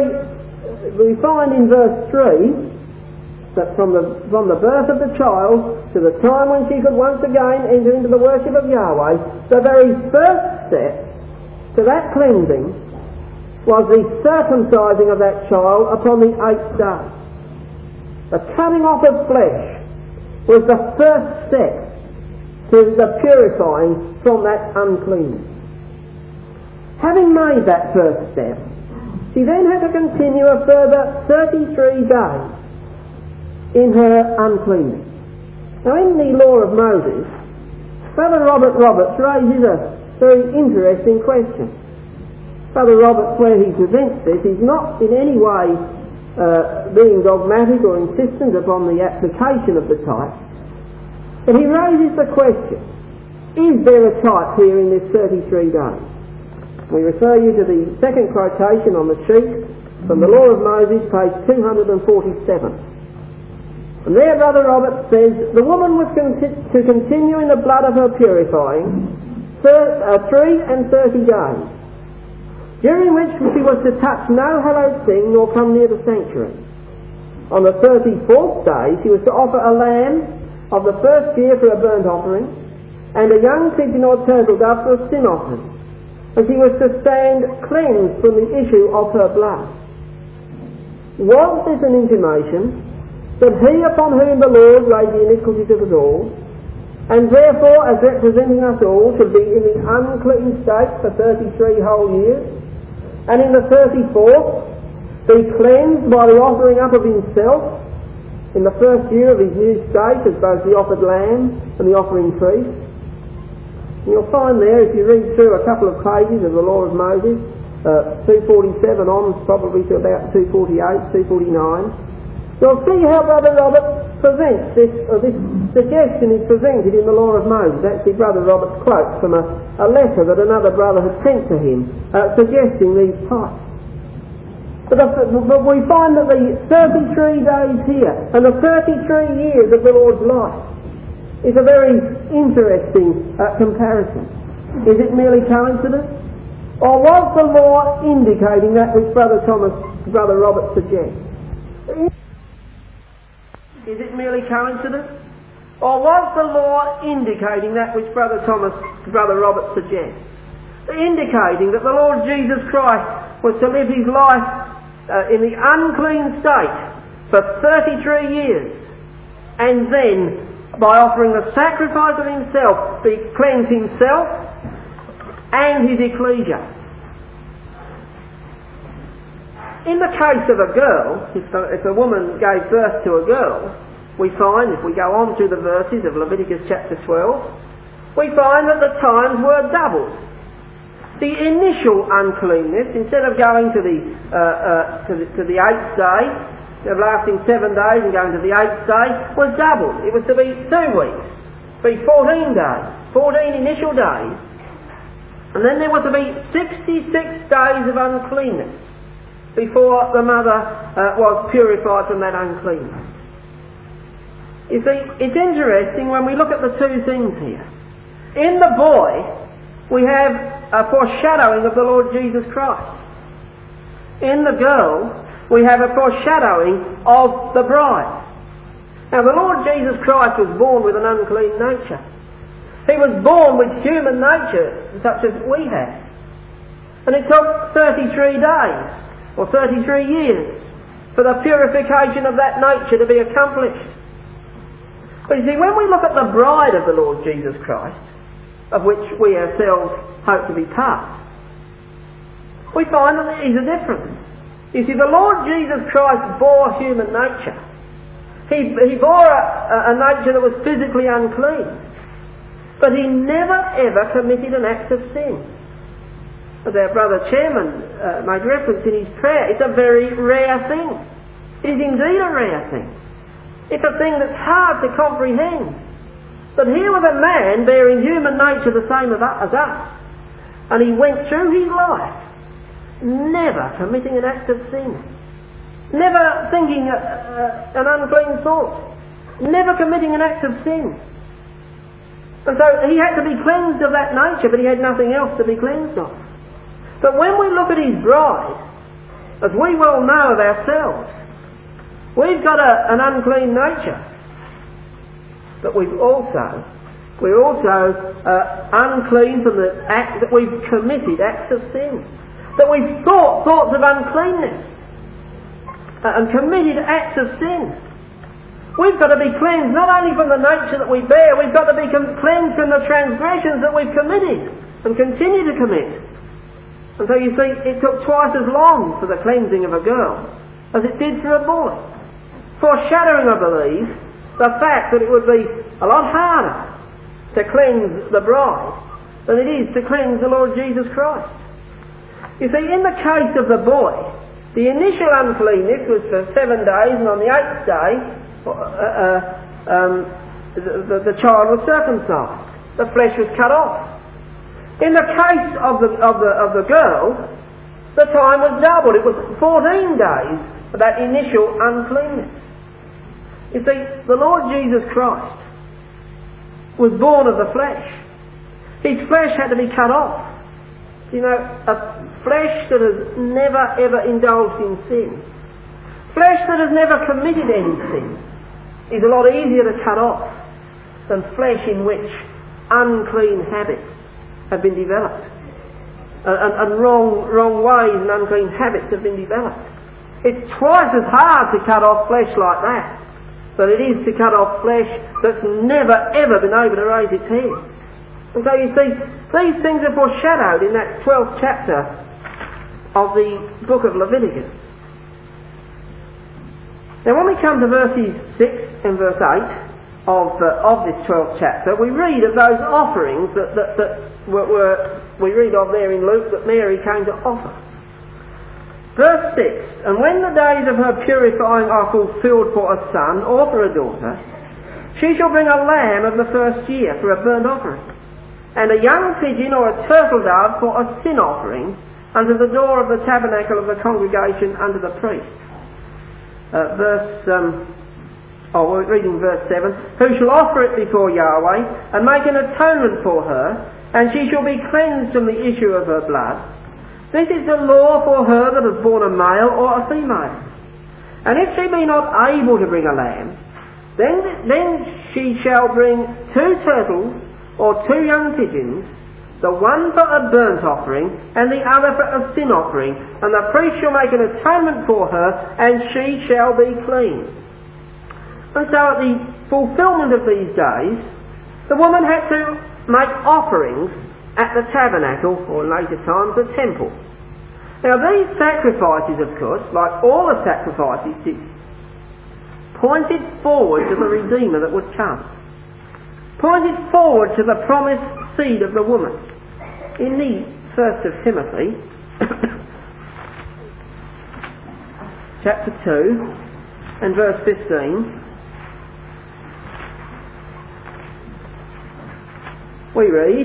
in verse 3 that from the birth of the child to the time when she could once again enter into the worship of Yahweh, the very first step to that cleansing was the circumcising of that child upon the 8th day. The cutting off of flesh was the first step to the purifying from that uncleanness. Having made that first step, she then had to continue a further 33 days in her uncleanness. Now in the law of Moses, Brother Robert Roberts raises a very interesting question. Brother Roberts, where he presents this, is not in any way being dogmatic or insistent upon the application of the type, but he raises the question, is there a type here in this 33 days? We refer you to the second quotation on the sheet from the Law of Moses, page 247. And there Brother Roberts says, the woman was to continue in the blood of her purifying 33 days, during which she was to touch no hallowed thing nor come near the sanctuary. On the 34th day she was to offer a lamb of the first year for a burnt offering, and a young pigeon or turtle dove for a sin offering, and she was to stand cleansed from the issue of her blood. Was this an intimation that he upon whom the Lord laid the iniquities of us all, and therefore as representing us all should be in the unclean state for 33 whole years, and in the 34th be cleansed by the offering up of himself in the first year of his new state as both the offered lamb and the offering priest? And you'll find there, if you read through a couple of pages of the Law of Moses, 247 on probably to about 248, 249, you'll see how Brother Robert presents this suggestion is presented in the Law of Moses. Actually, Brother Robert quotes from a letter that another brother had sent to him, suggesting these types. But we find that the 33 days here and the 33 years of the Lord's life is a very interesting comparison. Is it merely coincidence? Or was the law indicating that which Brother Robert suggests? Is it merely coincidence? Or was the law indicating that which Brother Robert suggests? Indicating that the Lord Jesus Christ was to live his life in the unclean state for 33 years, and then, by offering the sacrifice of himself, cleanse himself and his ecclesia. In the case of a girl, if a woman gave birth to a girl, we find, if we go on to the verses of Leviticus chapter 12, we find that the times were doubled. the initial uncleanness, instead of going to the 8th day, of lasting 7 days and going to the 8th day, was doubled. It was to be 2 weeks, be 14 days, 14 initial days, and then there was to be 66 days of uncleanness before the mother was purified from that uncleanness. You see, it's interesting when we look at the two things here. In the boy, we have a foreshadowing of the Lord Jesus Christ. In the girl, we have a foreshadowing of the bride. Now, the Lord Jesus Christ was born with an unclean nature. He was born with human nature, such as we have. And it took 33 days, or 33 years, for the purification of that nature to be accomplished. But you see, when we look at the bride of the Lord Jesus Christ, of which we ourselves hope to be part, we find that there is a difference. You see, the Lord Jesus Christ bore human nature. He bore a nature that was physically unclean. But he never ever committed an act of sin. As our brother chairman made reference in his prayer, it's a very rare thing. It is indeed a rare thing. It's a thing that's hard to comprehend. But here was a man bearing human nature the same as us. And he went through his life never committing an act of sin, never thinking an unclean thought, never committing an act of sin. And so he had to be cleansed of that nature, but he had nothing else to be cleansed of. But when we look at his bride, as we well know of ourselves, we've got an unclean nature, but we're also unclean from the act that we've committed acts of sin. That we've thoughts of uncleanness and committed acts of sin. We've got to be cleansed not only from the nature that we bear, we've got to be cleansed from the transgressions that we've committed and continue to commit. And so you see, it took twice as long for the cleansing of a girl as it did for a boy. Foreshadowing, I believe, the fact that it would be a lot harder to cleanse the bride than it is to cleanse the Lord Jesus Christ. You see, in the case of the boy, the initial uncleanness was for 7 days, and on the 8th day, the child was circumcised. The flesh was cut off. In the case of the girl, the time was doubled. It was 14 days for that initial uncleanness. You see, the Lord Jesus Christ was born of the flesh. His flesh had to be cut off. You know, a flesh that has never ever indulged in sin, flesh that has never committed any sin, is a lot easier to cut off than flesh in which unclean habits have been developed, and wrong ways and unclean habits have been developed. It's twice as hard to cut off flesh like that than it is to cut off flesh that's never ever been able to raise its head. And so you see, these things are foreshadowed in that 12th chapter of the book of Leviticus. Now when we come to verses 6 and verse 8 of this 12th chapter, we read of those offerings that we read of there in Luke that Mary came to offer. Verse 6, and when the days of her purifying are fulfilled for a son or for a daughter, she shall bring a lamb of the first year for a burnt offering, and a young pigeon or a turtle dove for a sin offering unto the door of the tabernacle of the congregation unto the priest. We're reading verse 7. Who shall offer it before Yahweh and make an atonement for her, and she shall be cleansed from the issue of her blood. This is the law for her that has borne a male or a female. And if she be not able to bring a lamb, then she shall bring 2 turtles or 2 young pigeons, the one for a burnt offering and the other for a sin offering, and the priest shall make an atonement for her, and she shall be clean. And so at the fulfilment of these days, the woman had to make offerings at the tabernacle, or in later times the temple. Now these sacrifices, of course, like all the sacrifices, pointed forward to the Redeemer that would come. Pointed forward to the promised seed of the woman in the 1 Timothy, chapter 2 and verse 15, we read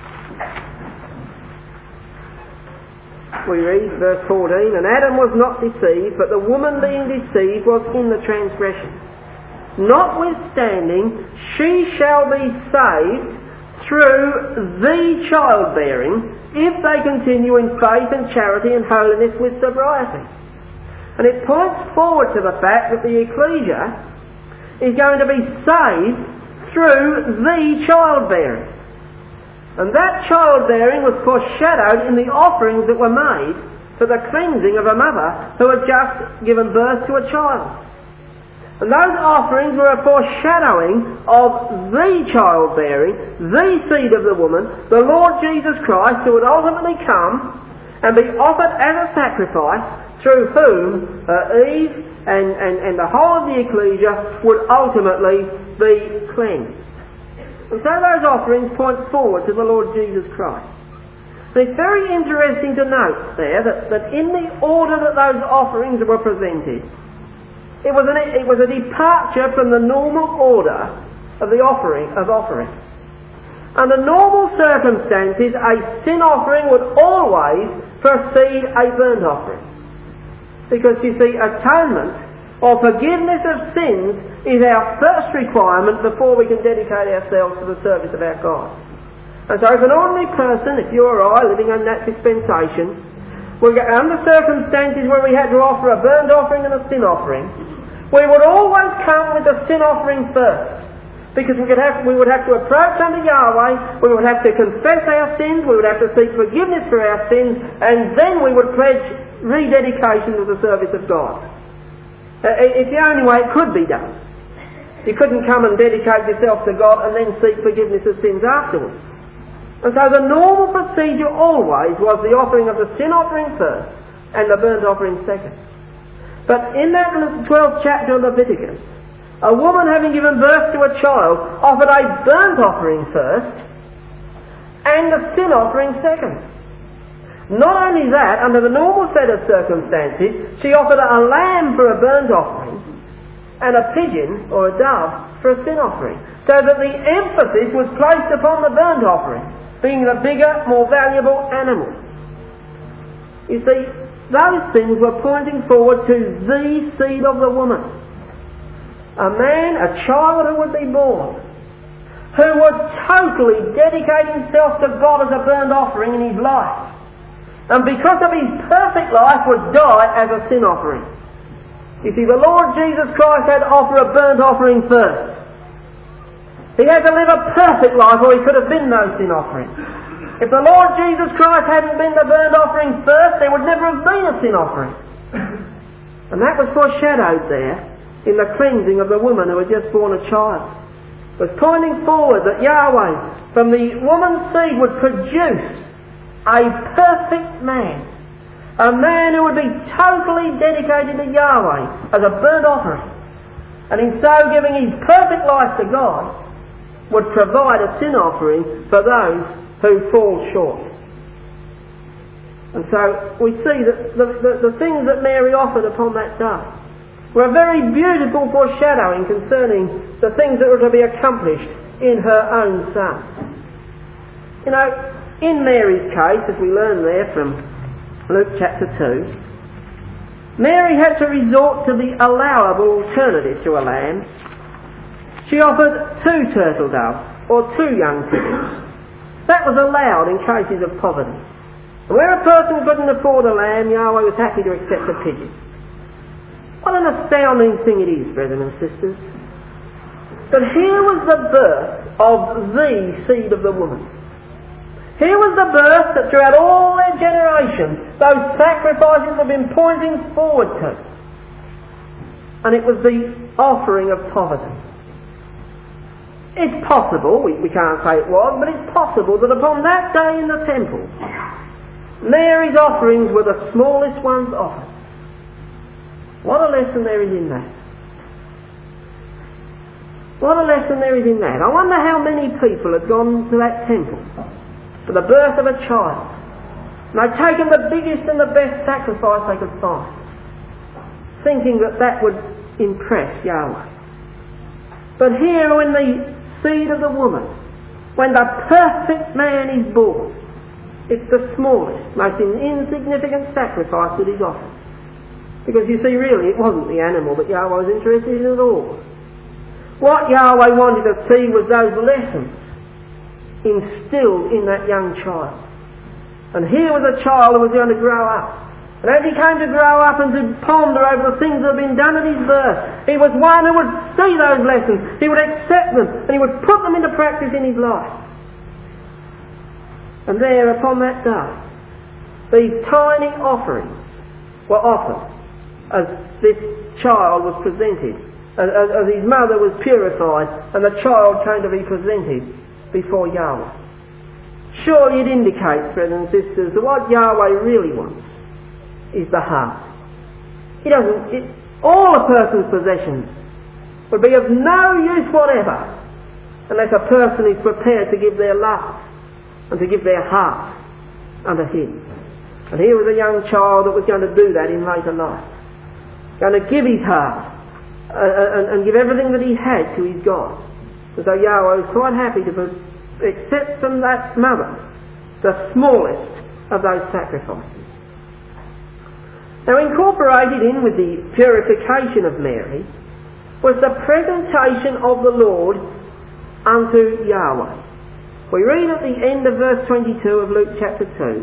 verse 14, and Adam was not deceived, but the woman being deceived was in the transgression. Notwithstanding, she shall be saved through the childbearing, if they continue in faith and charity and holiness with sobriety. And it points forward to the fact that the ecclesia is going to be saved through the childbearing. And that childbearing was foreshadowed in the offerings that were made for the cleansing of a mother who had just given birth to a child. And those offerings were a foreshadowing of the childbearing, the seed of the woman, the Lord Jesus Christ, who would ultimately come and be offered as a sacrifice, through whom Eve and the whole of the ecclesia would ultimately be cleansed. And so those offerings point forward to the Lord Jesus Christ. And it's very interesting to note there that in the order that those offerings were presented, it was a departure from the normal order of the offering. Under normal circumstances, a sin offering would always precede a burnt offering. Because you see, atonement or forgiveness of sins is our first requirement before we can dedicate ourselves to the service of our God. And so if an ordinary person, if you or I, living under that dispensation, were under circumstances where we had to offer a burnt offering and a sin offering, we would always come with the sin offering first. Because we would have to approach unto Yahweh, we would have to confess our sins, we would have to seek forgiveness for our sins, and then we would pledge rededication to the service of God. It's the only way it could be done. You couldn't come and dedicate yourself to God and then seek forgiveness of sins afterwards. And so the normal procedure always was the offering of the sin offering first and the burnt offering second. But in that 12th chapter of Leviticus, a woman having given birth to a child offered a burnt offering first and the sin offering second. Not only that, under the normal set of circumstances, she offered a lamb for a burnt offering and a pigeon or a dove for a sin offering, so that the emphasis was placed upon the burnt offering, being the bigger, more valuable animal. You see, those things were pointing forward to the seed of the woman. A man, a child who would be born, who would totally dedicate himself to God as a burnt offering in his life. And because of his perfect life would die as a sin offering. You see, the Lord Jesus Christ had to offer a burnt offering first. He had to live a perfect life or he could have been no sin offering. If the Lord Jesus Christ hadn't been the burnt offering first, there would never have been a sin offering. And that was foreshadowed there in the cleansing of the woman who had just born a child. It was pointing forward that Yahweh, from the woman's seed, would produce a perfect man. A man who would be totally dedicated to Yahweh as a burnt offering. And in so giving his perfect life to God, would provide a sin offering for those who fall short. And so we see that the things that Mary offered upon that day were a very beautiful foreshadowing concerning the things that were to be accomplished in her own son. You know, in Mary's case, as we learn there from Luke chapter 2, Mary had to resort to the allowable alternative to a lamb. She offered 2 turtle doves, or 2 young pigeons. That was allowed in cases of poverty. And where a person couldn't afford a lamb, Yahweh was happy to accept a pigeon. What an astounding thing it is, brethren and sisters. But here was the birth of the seed of the woman. Here was the birth that throughout all their generations, those sacrifices have been pointing forward to. And it was the offering of poverty. It's possible, we can't say it was, but it's possible that upon that day in the temple, Mary's offerings were the smallest ones offered. What a lesson there is in that. What a lesson there is in that. I wonder how many people had gone to that temple for the birth of a child And they'd taken the biggest and the best sacrifice they could find, thinking that that would impress Yahweh. But here, when the seed of the woman, when the perfect man is born, it's the smallest, most insignificant sacrifice that is offered. Because you see, really, it wasn't the animal that Yahweh was interested in at all. What Yahweh wanted to see was those lessons instilled in that young child. And here was a child who was going to grow up. And as he came to grow up and to ponder over the things that had been done at his birth, he was one who would see those lessons, he would accept them, and he would put them into practice in his life. And there, upon that day, these tiny offerings were offered as this child was presented, as his mother was purified, and the child came to be presented before Yahweh. Surely it indicates, brothers and sisters, that what Yahweh really wants is the heart. All a person's possessions would be of no use whatever unless a person is prepared to give their love and to give their heart unto Him. And here was a young child that was going to do that in later life, going to give his heart and give everything that he had to his God. And so Yahweh was quite happy to accept from that mother the smallest of those sacrifices. Now, incorporated in with the purification of Mary was the presentation of the Lord unto Yahweh. We read at the end of verse 22 of Luke chapter 2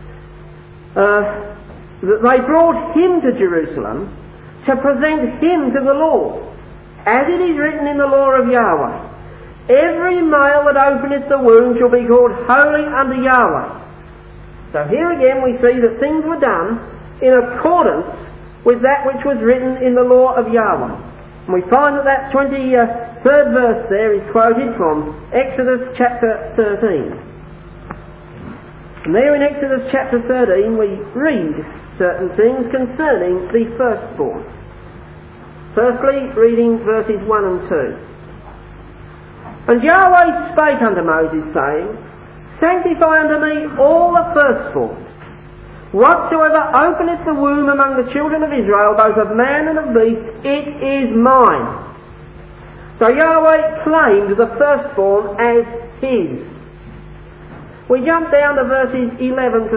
that they brought him to Jerusalem to present him to the Lord, as it is written in the law of Yahweh. Every male that openeth the womb shall be called holy unto Yahweh. So here again we see that things were done in accordance with that which was written in the law of Yahweh. And we find that 23rd verse there is quoted from Exodus chapter 13. And there in Exodus chapter 13 we read certain things concerning the firstborn. Firstly, reading verses 1 and 2. And Yahweh spake unto Moses, saying, Sanctify unto me all the firstborn. Whatsoever openeth the womb among the children of Israel, both of man and of beast, it is mine. So Yahweh claimed the firstborn as his. We jump down to verses 11 to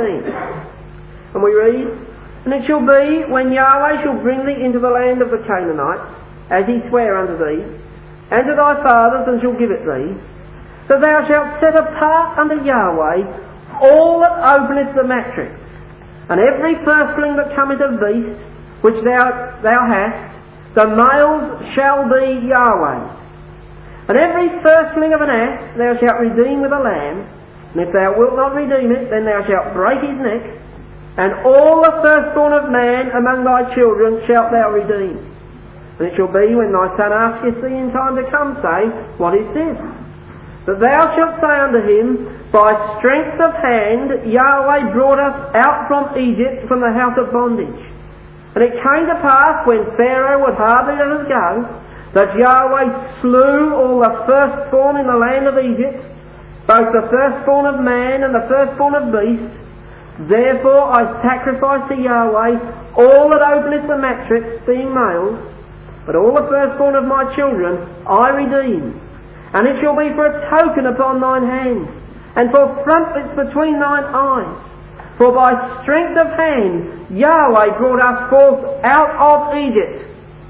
16. And we read, And it shall be, when Yahweh shall bring thee into the land of the Canaanites, as he sware unto thee, and to thy fathers, and shall give it thee, that thou shalt set apart unto Yahweh all that openeth the matrix, and every firstling that cometh of beast, which thou hast, the males shall be Yahweh's. And every firstling of an ass thou shalt redeem with a lamb, and if thou wilt not redeem it, then thou shalt break his neck, and all the firstborn of man among thy children shalt thou redeem. And it shall be, when thy son asketh thee in time to come, say, What is this? That thou shalt say unto him, By strength of hand Yahweh brought us out from Egypt, from the house of bondage. And it came to pass, when Pharaoh would hardly let us go, that Yahweh slew all the firstborn in the land of Egypt, both the firstborn of man and the firstborn of beast. Therefore I sacrifice to Yahweh all that openeth the matrix, being males, but all the firstborn of my children I redeem. And it shall be for a token upon thine hand, and for frontlets between thine eyes. For by strength of hand Yahweh brought us forth out of Egypt.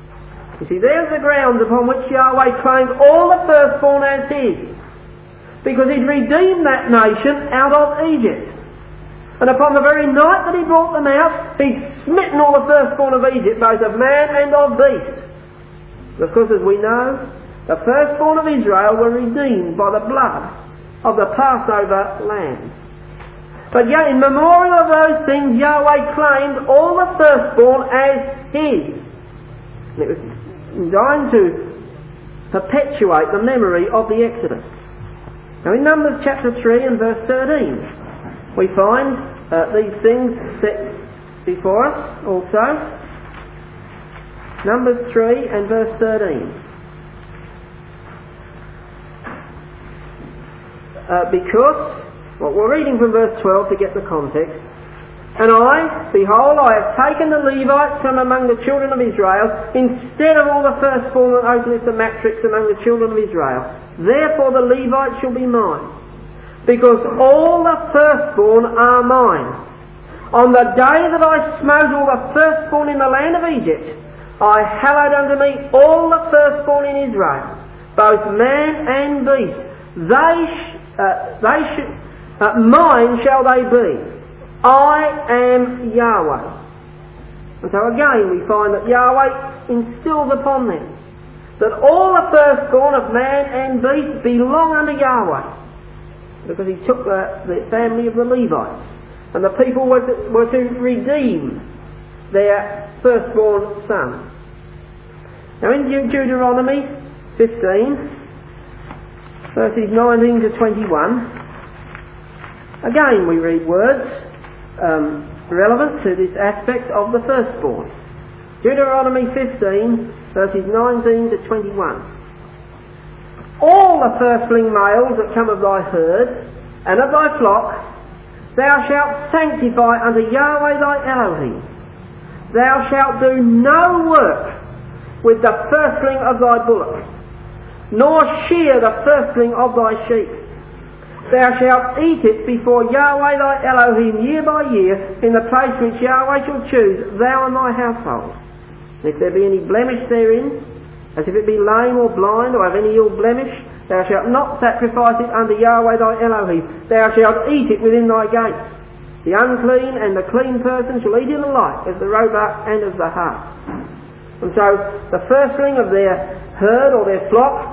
You see, there's the grounds upon which Yahweh claimed all the firstborn as his, because he'd redeemed that nation out of Egypt. And upon the very night that he brought them out, he'd smitten all the firstborn of Egypt, both of man and of beast. Of course, as we know, the firstborn of Israel were redeemed by the blood of the Passover lamb. But yet, in memorial of those things, Yahweh claimed all the firstborn as his. And it was designed to perpetuate the memory of the Exodus. Now, in Numbers chapter 3 and verse 13, we find these things set before us also. Numbers 3 and verse 13. Because Well, we're reading from verse 12 to get the context. And I, behold, I have taken the Levites from among the children of Israel, instead of all the firstborn and openeth the matrix among the children of Israel. Therefore the Levites shall be mine, because all the firstborn are mine. On the day that I smote all the firstborn in the land of Egypt, I hallowed unto me all the firstborn in Israel, both man and beast. Mine shall they be. I am Yahweh. And so again we find that Yahweh instills upon them that all the firstborn of man and beast belong unto Yahweh, because he took the family of the Levites, and the people were to redeem their firstborn son. Now in Deuteronomy 15, verses 19 to 21, again we read words relevant to this aspect of the firstborn. Deuteronomy 15, verses 19 to 21. All the firstling males that come of thy herd and of thy flock thou shalt sanctify unto Yahweh thy Elohim. Thou shalt do no work with the firstling of thy bullock, nor shear the firstling of thy sheep. Thou shalt eat it before Yahweh thy Elohim year by year in the place which Yahweh shall choose, thou and thy household. And if there be any blemish therein, as if it be lame or blind or have any ill blemish, thou shalt not sacrifice it unto Yahweh thy Elohim. Thou shalt eat it within thy gates. The unclean and the clean person shall eat it alike, as the roebuck and as the hart. And so the firstling of their herd or their flock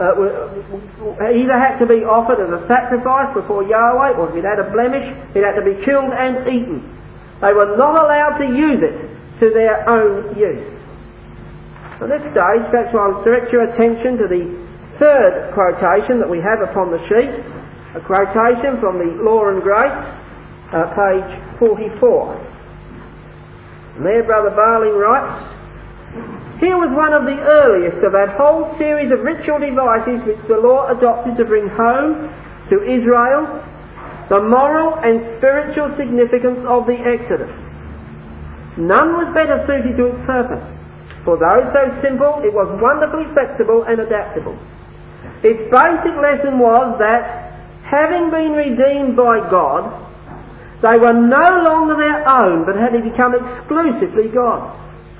either had to be offered as a sacrifice before Yahweh, or if it had a blemish, it had to be killed and eaten. They were not allowed to use it to their own use. At this stage, perhaps I'll direct your attention to the third quotation that we have upon the sheet, a quotation from the Law and Grace, page 44. And there Brother Barling writes, here was one of the earliest of that whole series of ritual devices which the law adopted to bring home to Israel the moral and spiritual significance of the Exodus. None was better suited to its purpose, for though so simple, it was wonderfully flexible and adaptable. Its basic lesson was that, having been redeemed by God, they were no longer their own, but had become exclusively God's.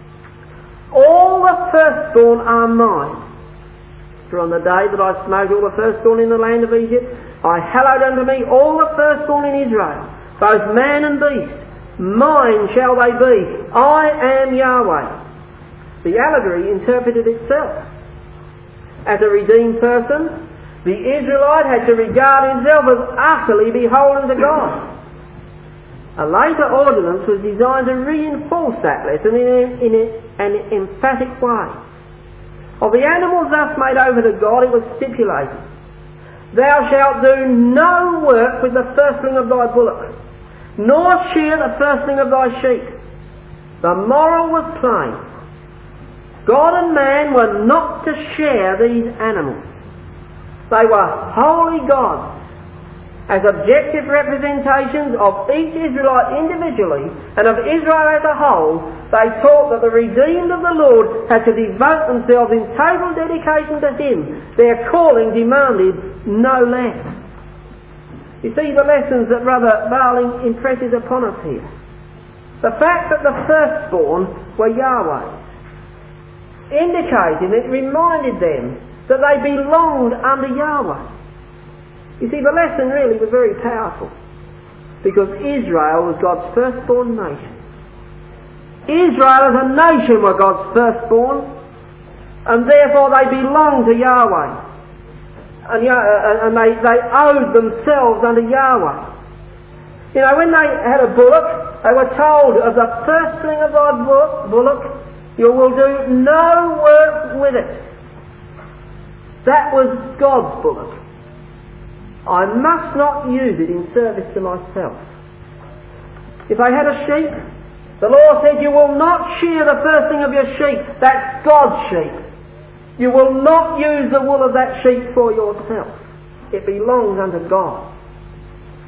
All the firstborn are mine. For on the day that I smote all the firstborn in the land of Egypt, I hallowed unto me all the firstborn in Israel, both man and beast. Mine shall they be. I am Yahweh. The allegory interpreted itself. As a redeemed person, the Israelite had to regard himself as utterly beholden to God. A later ordinance was designed to reinforce that lesson in an emphatic way. Of the animals thus made over to God, it was stipulated, thou shalt do no work with the firstling of thy bullock, nor shear the firstling of thy sheep. The moral was plain. God and man were not to share these animals. They were wholly God's, as objective representations of each Israelite individually and of Israel as a whole. They taught that the redeemed of the Lord had to devote themselves in total dedication to Him. Their calling demanded no less. You see the lessons that Brother Barling impresses upon us here. The fact that the firstborn were Yahweh's indicated, it reminded them that they belonged under Yahweh. You see, the lesson really was very powerful, because Israel was God's firstborn nation. Israel as a nation were God's firstborn, and therefore they belonged to Yahweh. And they owed themselves unto Yahweh. You know, when they had a bullock, they were told, of the firstling of thy bullock, you will do no work with it. That was God's bullock. I must not use it in service to myself. If I had a sheep, the law said you will not shear the firstling of your sheep. That's God's sheep. You will not use the wool of that sheep for yourself. It belongs unto God.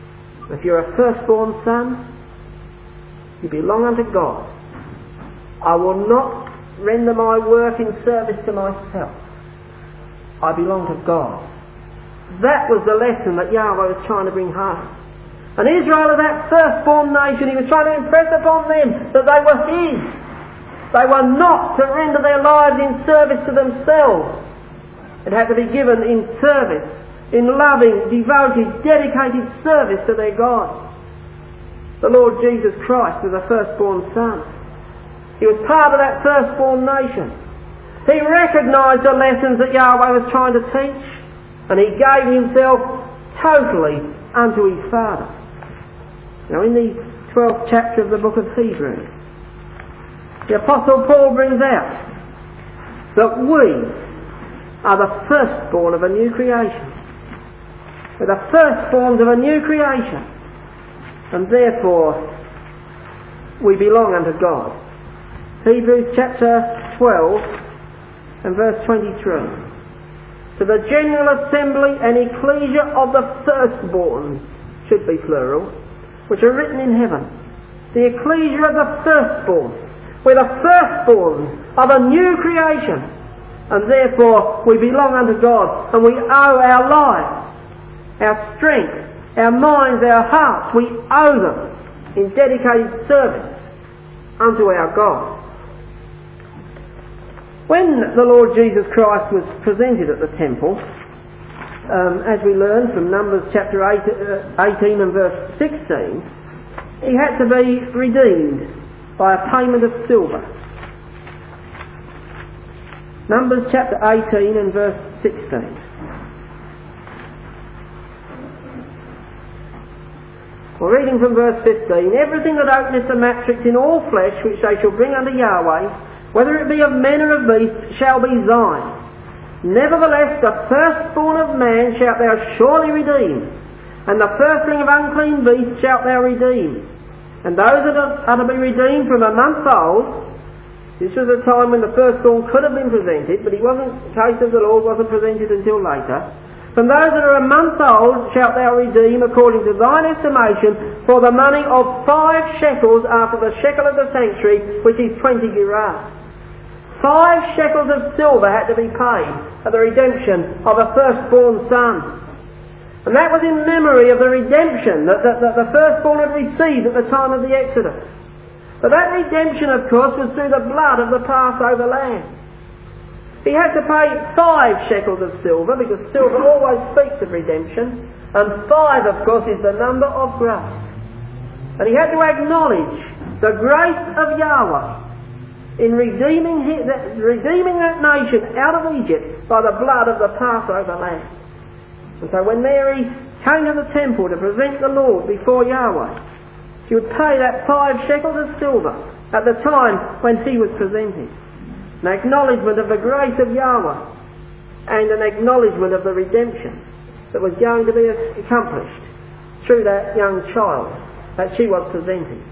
If you're a firstborn son, you belong unto God. I will not render my work in service to myself. I belong to God. That was the lesson that Yahweh was trying to bring home. And Israel, of that firstborn nation, he was trying to impress upon them that they were his. They were not to render their lives in service to themselves. It had to be given in service, in loving, devoted, dedicated service to their God. The Lord Jesus Christ was a firstborn son. He was part of that firstborn nation. He recognised the lessons that Yahweh was trying to teach, and he gave himself totally unto his Father. Now in the 12th chapter of the book of Hebrews, the Apostle Paul brings out that we are the firstborn of a new creation. We're the firstborns of a new creation, and therefore we belong unto God. Hebrews chapter 12 and verse 23. To the general assembly and ecclesia of the firstborn, should be plural, which are written in heaven. The ecclesia of the firstborn. We're the firstborn of a new creation, and therefore we belong unto God, and we owe our lives, our strength, our minds, our hearts, we owe them in dedicated service unto our God. When the Lord Jesus Christ was presented at the temple, as we learn from Numbers chapter 18 and verse 16, he had to be redeemed by a payment of silver. Numbers chapter 18 and verse 16. Well, reading from verse 15, everything that openeth the matrix in all flesh which they shall bring unto Yahweh, whether it be of men or of beasts, shall be thine. Nevertheless, the firstborn of man shalt thou surely redeem, and the firstling of unclean beasts shalt thou redeem. And those that are to be redeemed from a month old, this was a time when the firstborn could have been presented, but he wasn't, the case of the Lord wasn't presented until later. From those that are a month old shalt thou redeem according to thine estimation for the money of 5 shekels after the shekel of the sanctuary, which is 20 gerahs. 5 shekels of silver had to be paid for the redemption of a firstborn son. And that was in memory of the redemption that the firstborn had received at the time of the Exodus. But that redemption, of course, was through the blood of the Passover lamb. He had to pay 5 shekels of silver, because silver always speaks of redemption, and 5, of course, is the number of grace. And he had to acknowledge the grace of Yahweh in redeeming that nation out of Egypt by the blood of the Passover lamb. And so when Mary came to the temple to present the Lord before Yahweh, she would pay that 5 shekels of silver at the time when he was presented. An acknowledgement of the grace of Yahweh and an acknowledgement of the redemption that was going to be accomplished through that young child that she was presenting.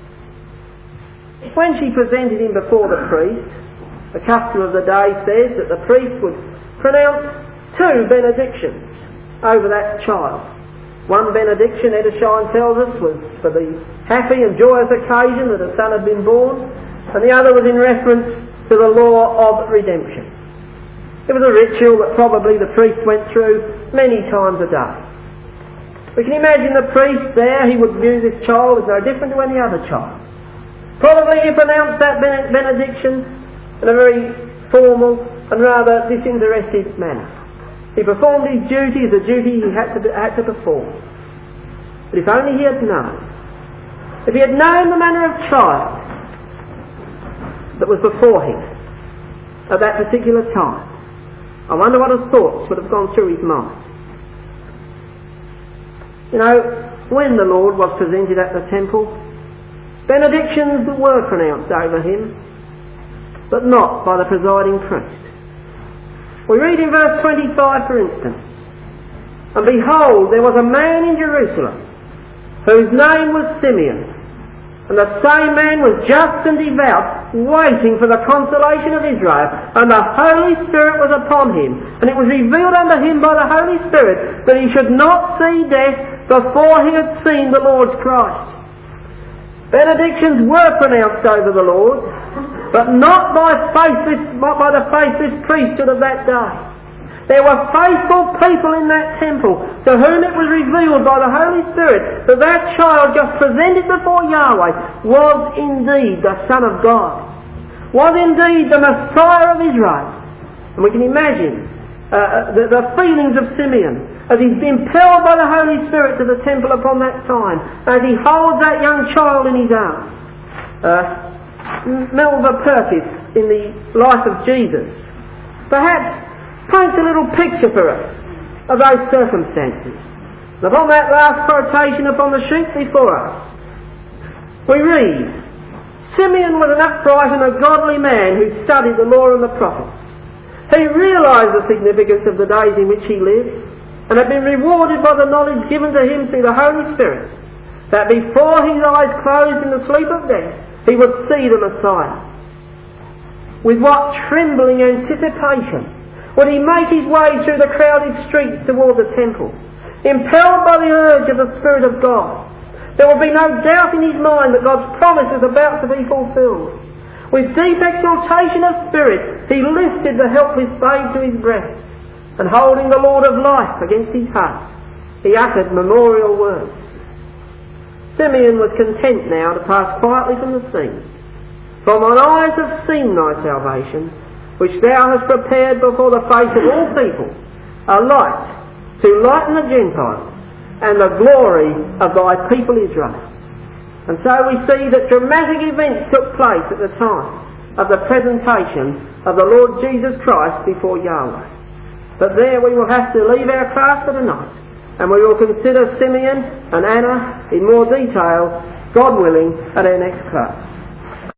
When she presented him before the priest, the custom of the day says that the priest would pronounce 2 benedictions over that child. One benediction, Edeshine tells us, was for the happy and joyous occasion that a son had been born, and the other was in reference to the law of redemption. It was a ritual that probably the priest went through many times a day. We can imagine the priest there, he would view this child as no different to any other child. Probably he pronounced that benediction in a very formal and rather disinterested manner. He performed his duty as a duty he had to perform. But if only he had known, if he had known the manner of child that was before him at that particular time, I wonder what his thoughts would have gone through his mind. You know, when the Lord was presented at the temple, benedictions were pronounced over him, but not by the presiding priest. We read in verse 25, for instance, and behold, there was a man in Jerusalem whose name was Simeon, and the same man was just and devout, waiting for the consolation of Israel, and the Holy Spirit was upon him, and it was revealed unto him by the Holy Spirit that he should not see death, before he had seen the Lord's Christ. Benedictions were pronounced over the Lord, but not by the faithless priesthood of that day. There were faithful people in that temple to whom it was revealed by the Holy Spirit that that child just presented before Yahweh was indeed the Son of God, was indeed the Messiah of Israel. And we can imagine the feelings of Simeon as he's been impelled by the Holy Spirit to the temple upon that time, as he holds that young child in his arms. Melba Purkis, in the life of Jesus, perhaps paints a little picture for us of those circumstances. And upon that last quotation upon the sheet before us, we read, Simeon was an upright and a godly man who studied the law and the prophets. He realised the significance of the days in which he lived, and had been rewarded by the knowledge given to him through the Holy Spirit, that before his eyes closed in the sleep of death, he would see the Messiah. With what trembling anticipation would he make his way through the crowded streets toward the temple, impelled by the urge of the Spirit of God. There would be no doubt in his mind that God's promise was about to be fulfilled. With deep exaltation of spirit, he lifted the helpless babe to his breast, and holding the Lord of life against his heart, he uttered memorial words. Simeon was content now to pass quietly from the scene. For mine eyes have seen thy salvation, which thou hast prepared before the face of all people, a light to lighten the Gentiles, and the glory of thy people Israel. And so we see that dramatic events took place at the time of the presentation of the Lord Jesus Christ before Yahweh. But there we will have to leave our class for tonight, and we will consider Simeon and Anna in more detail, God willing, at our next class.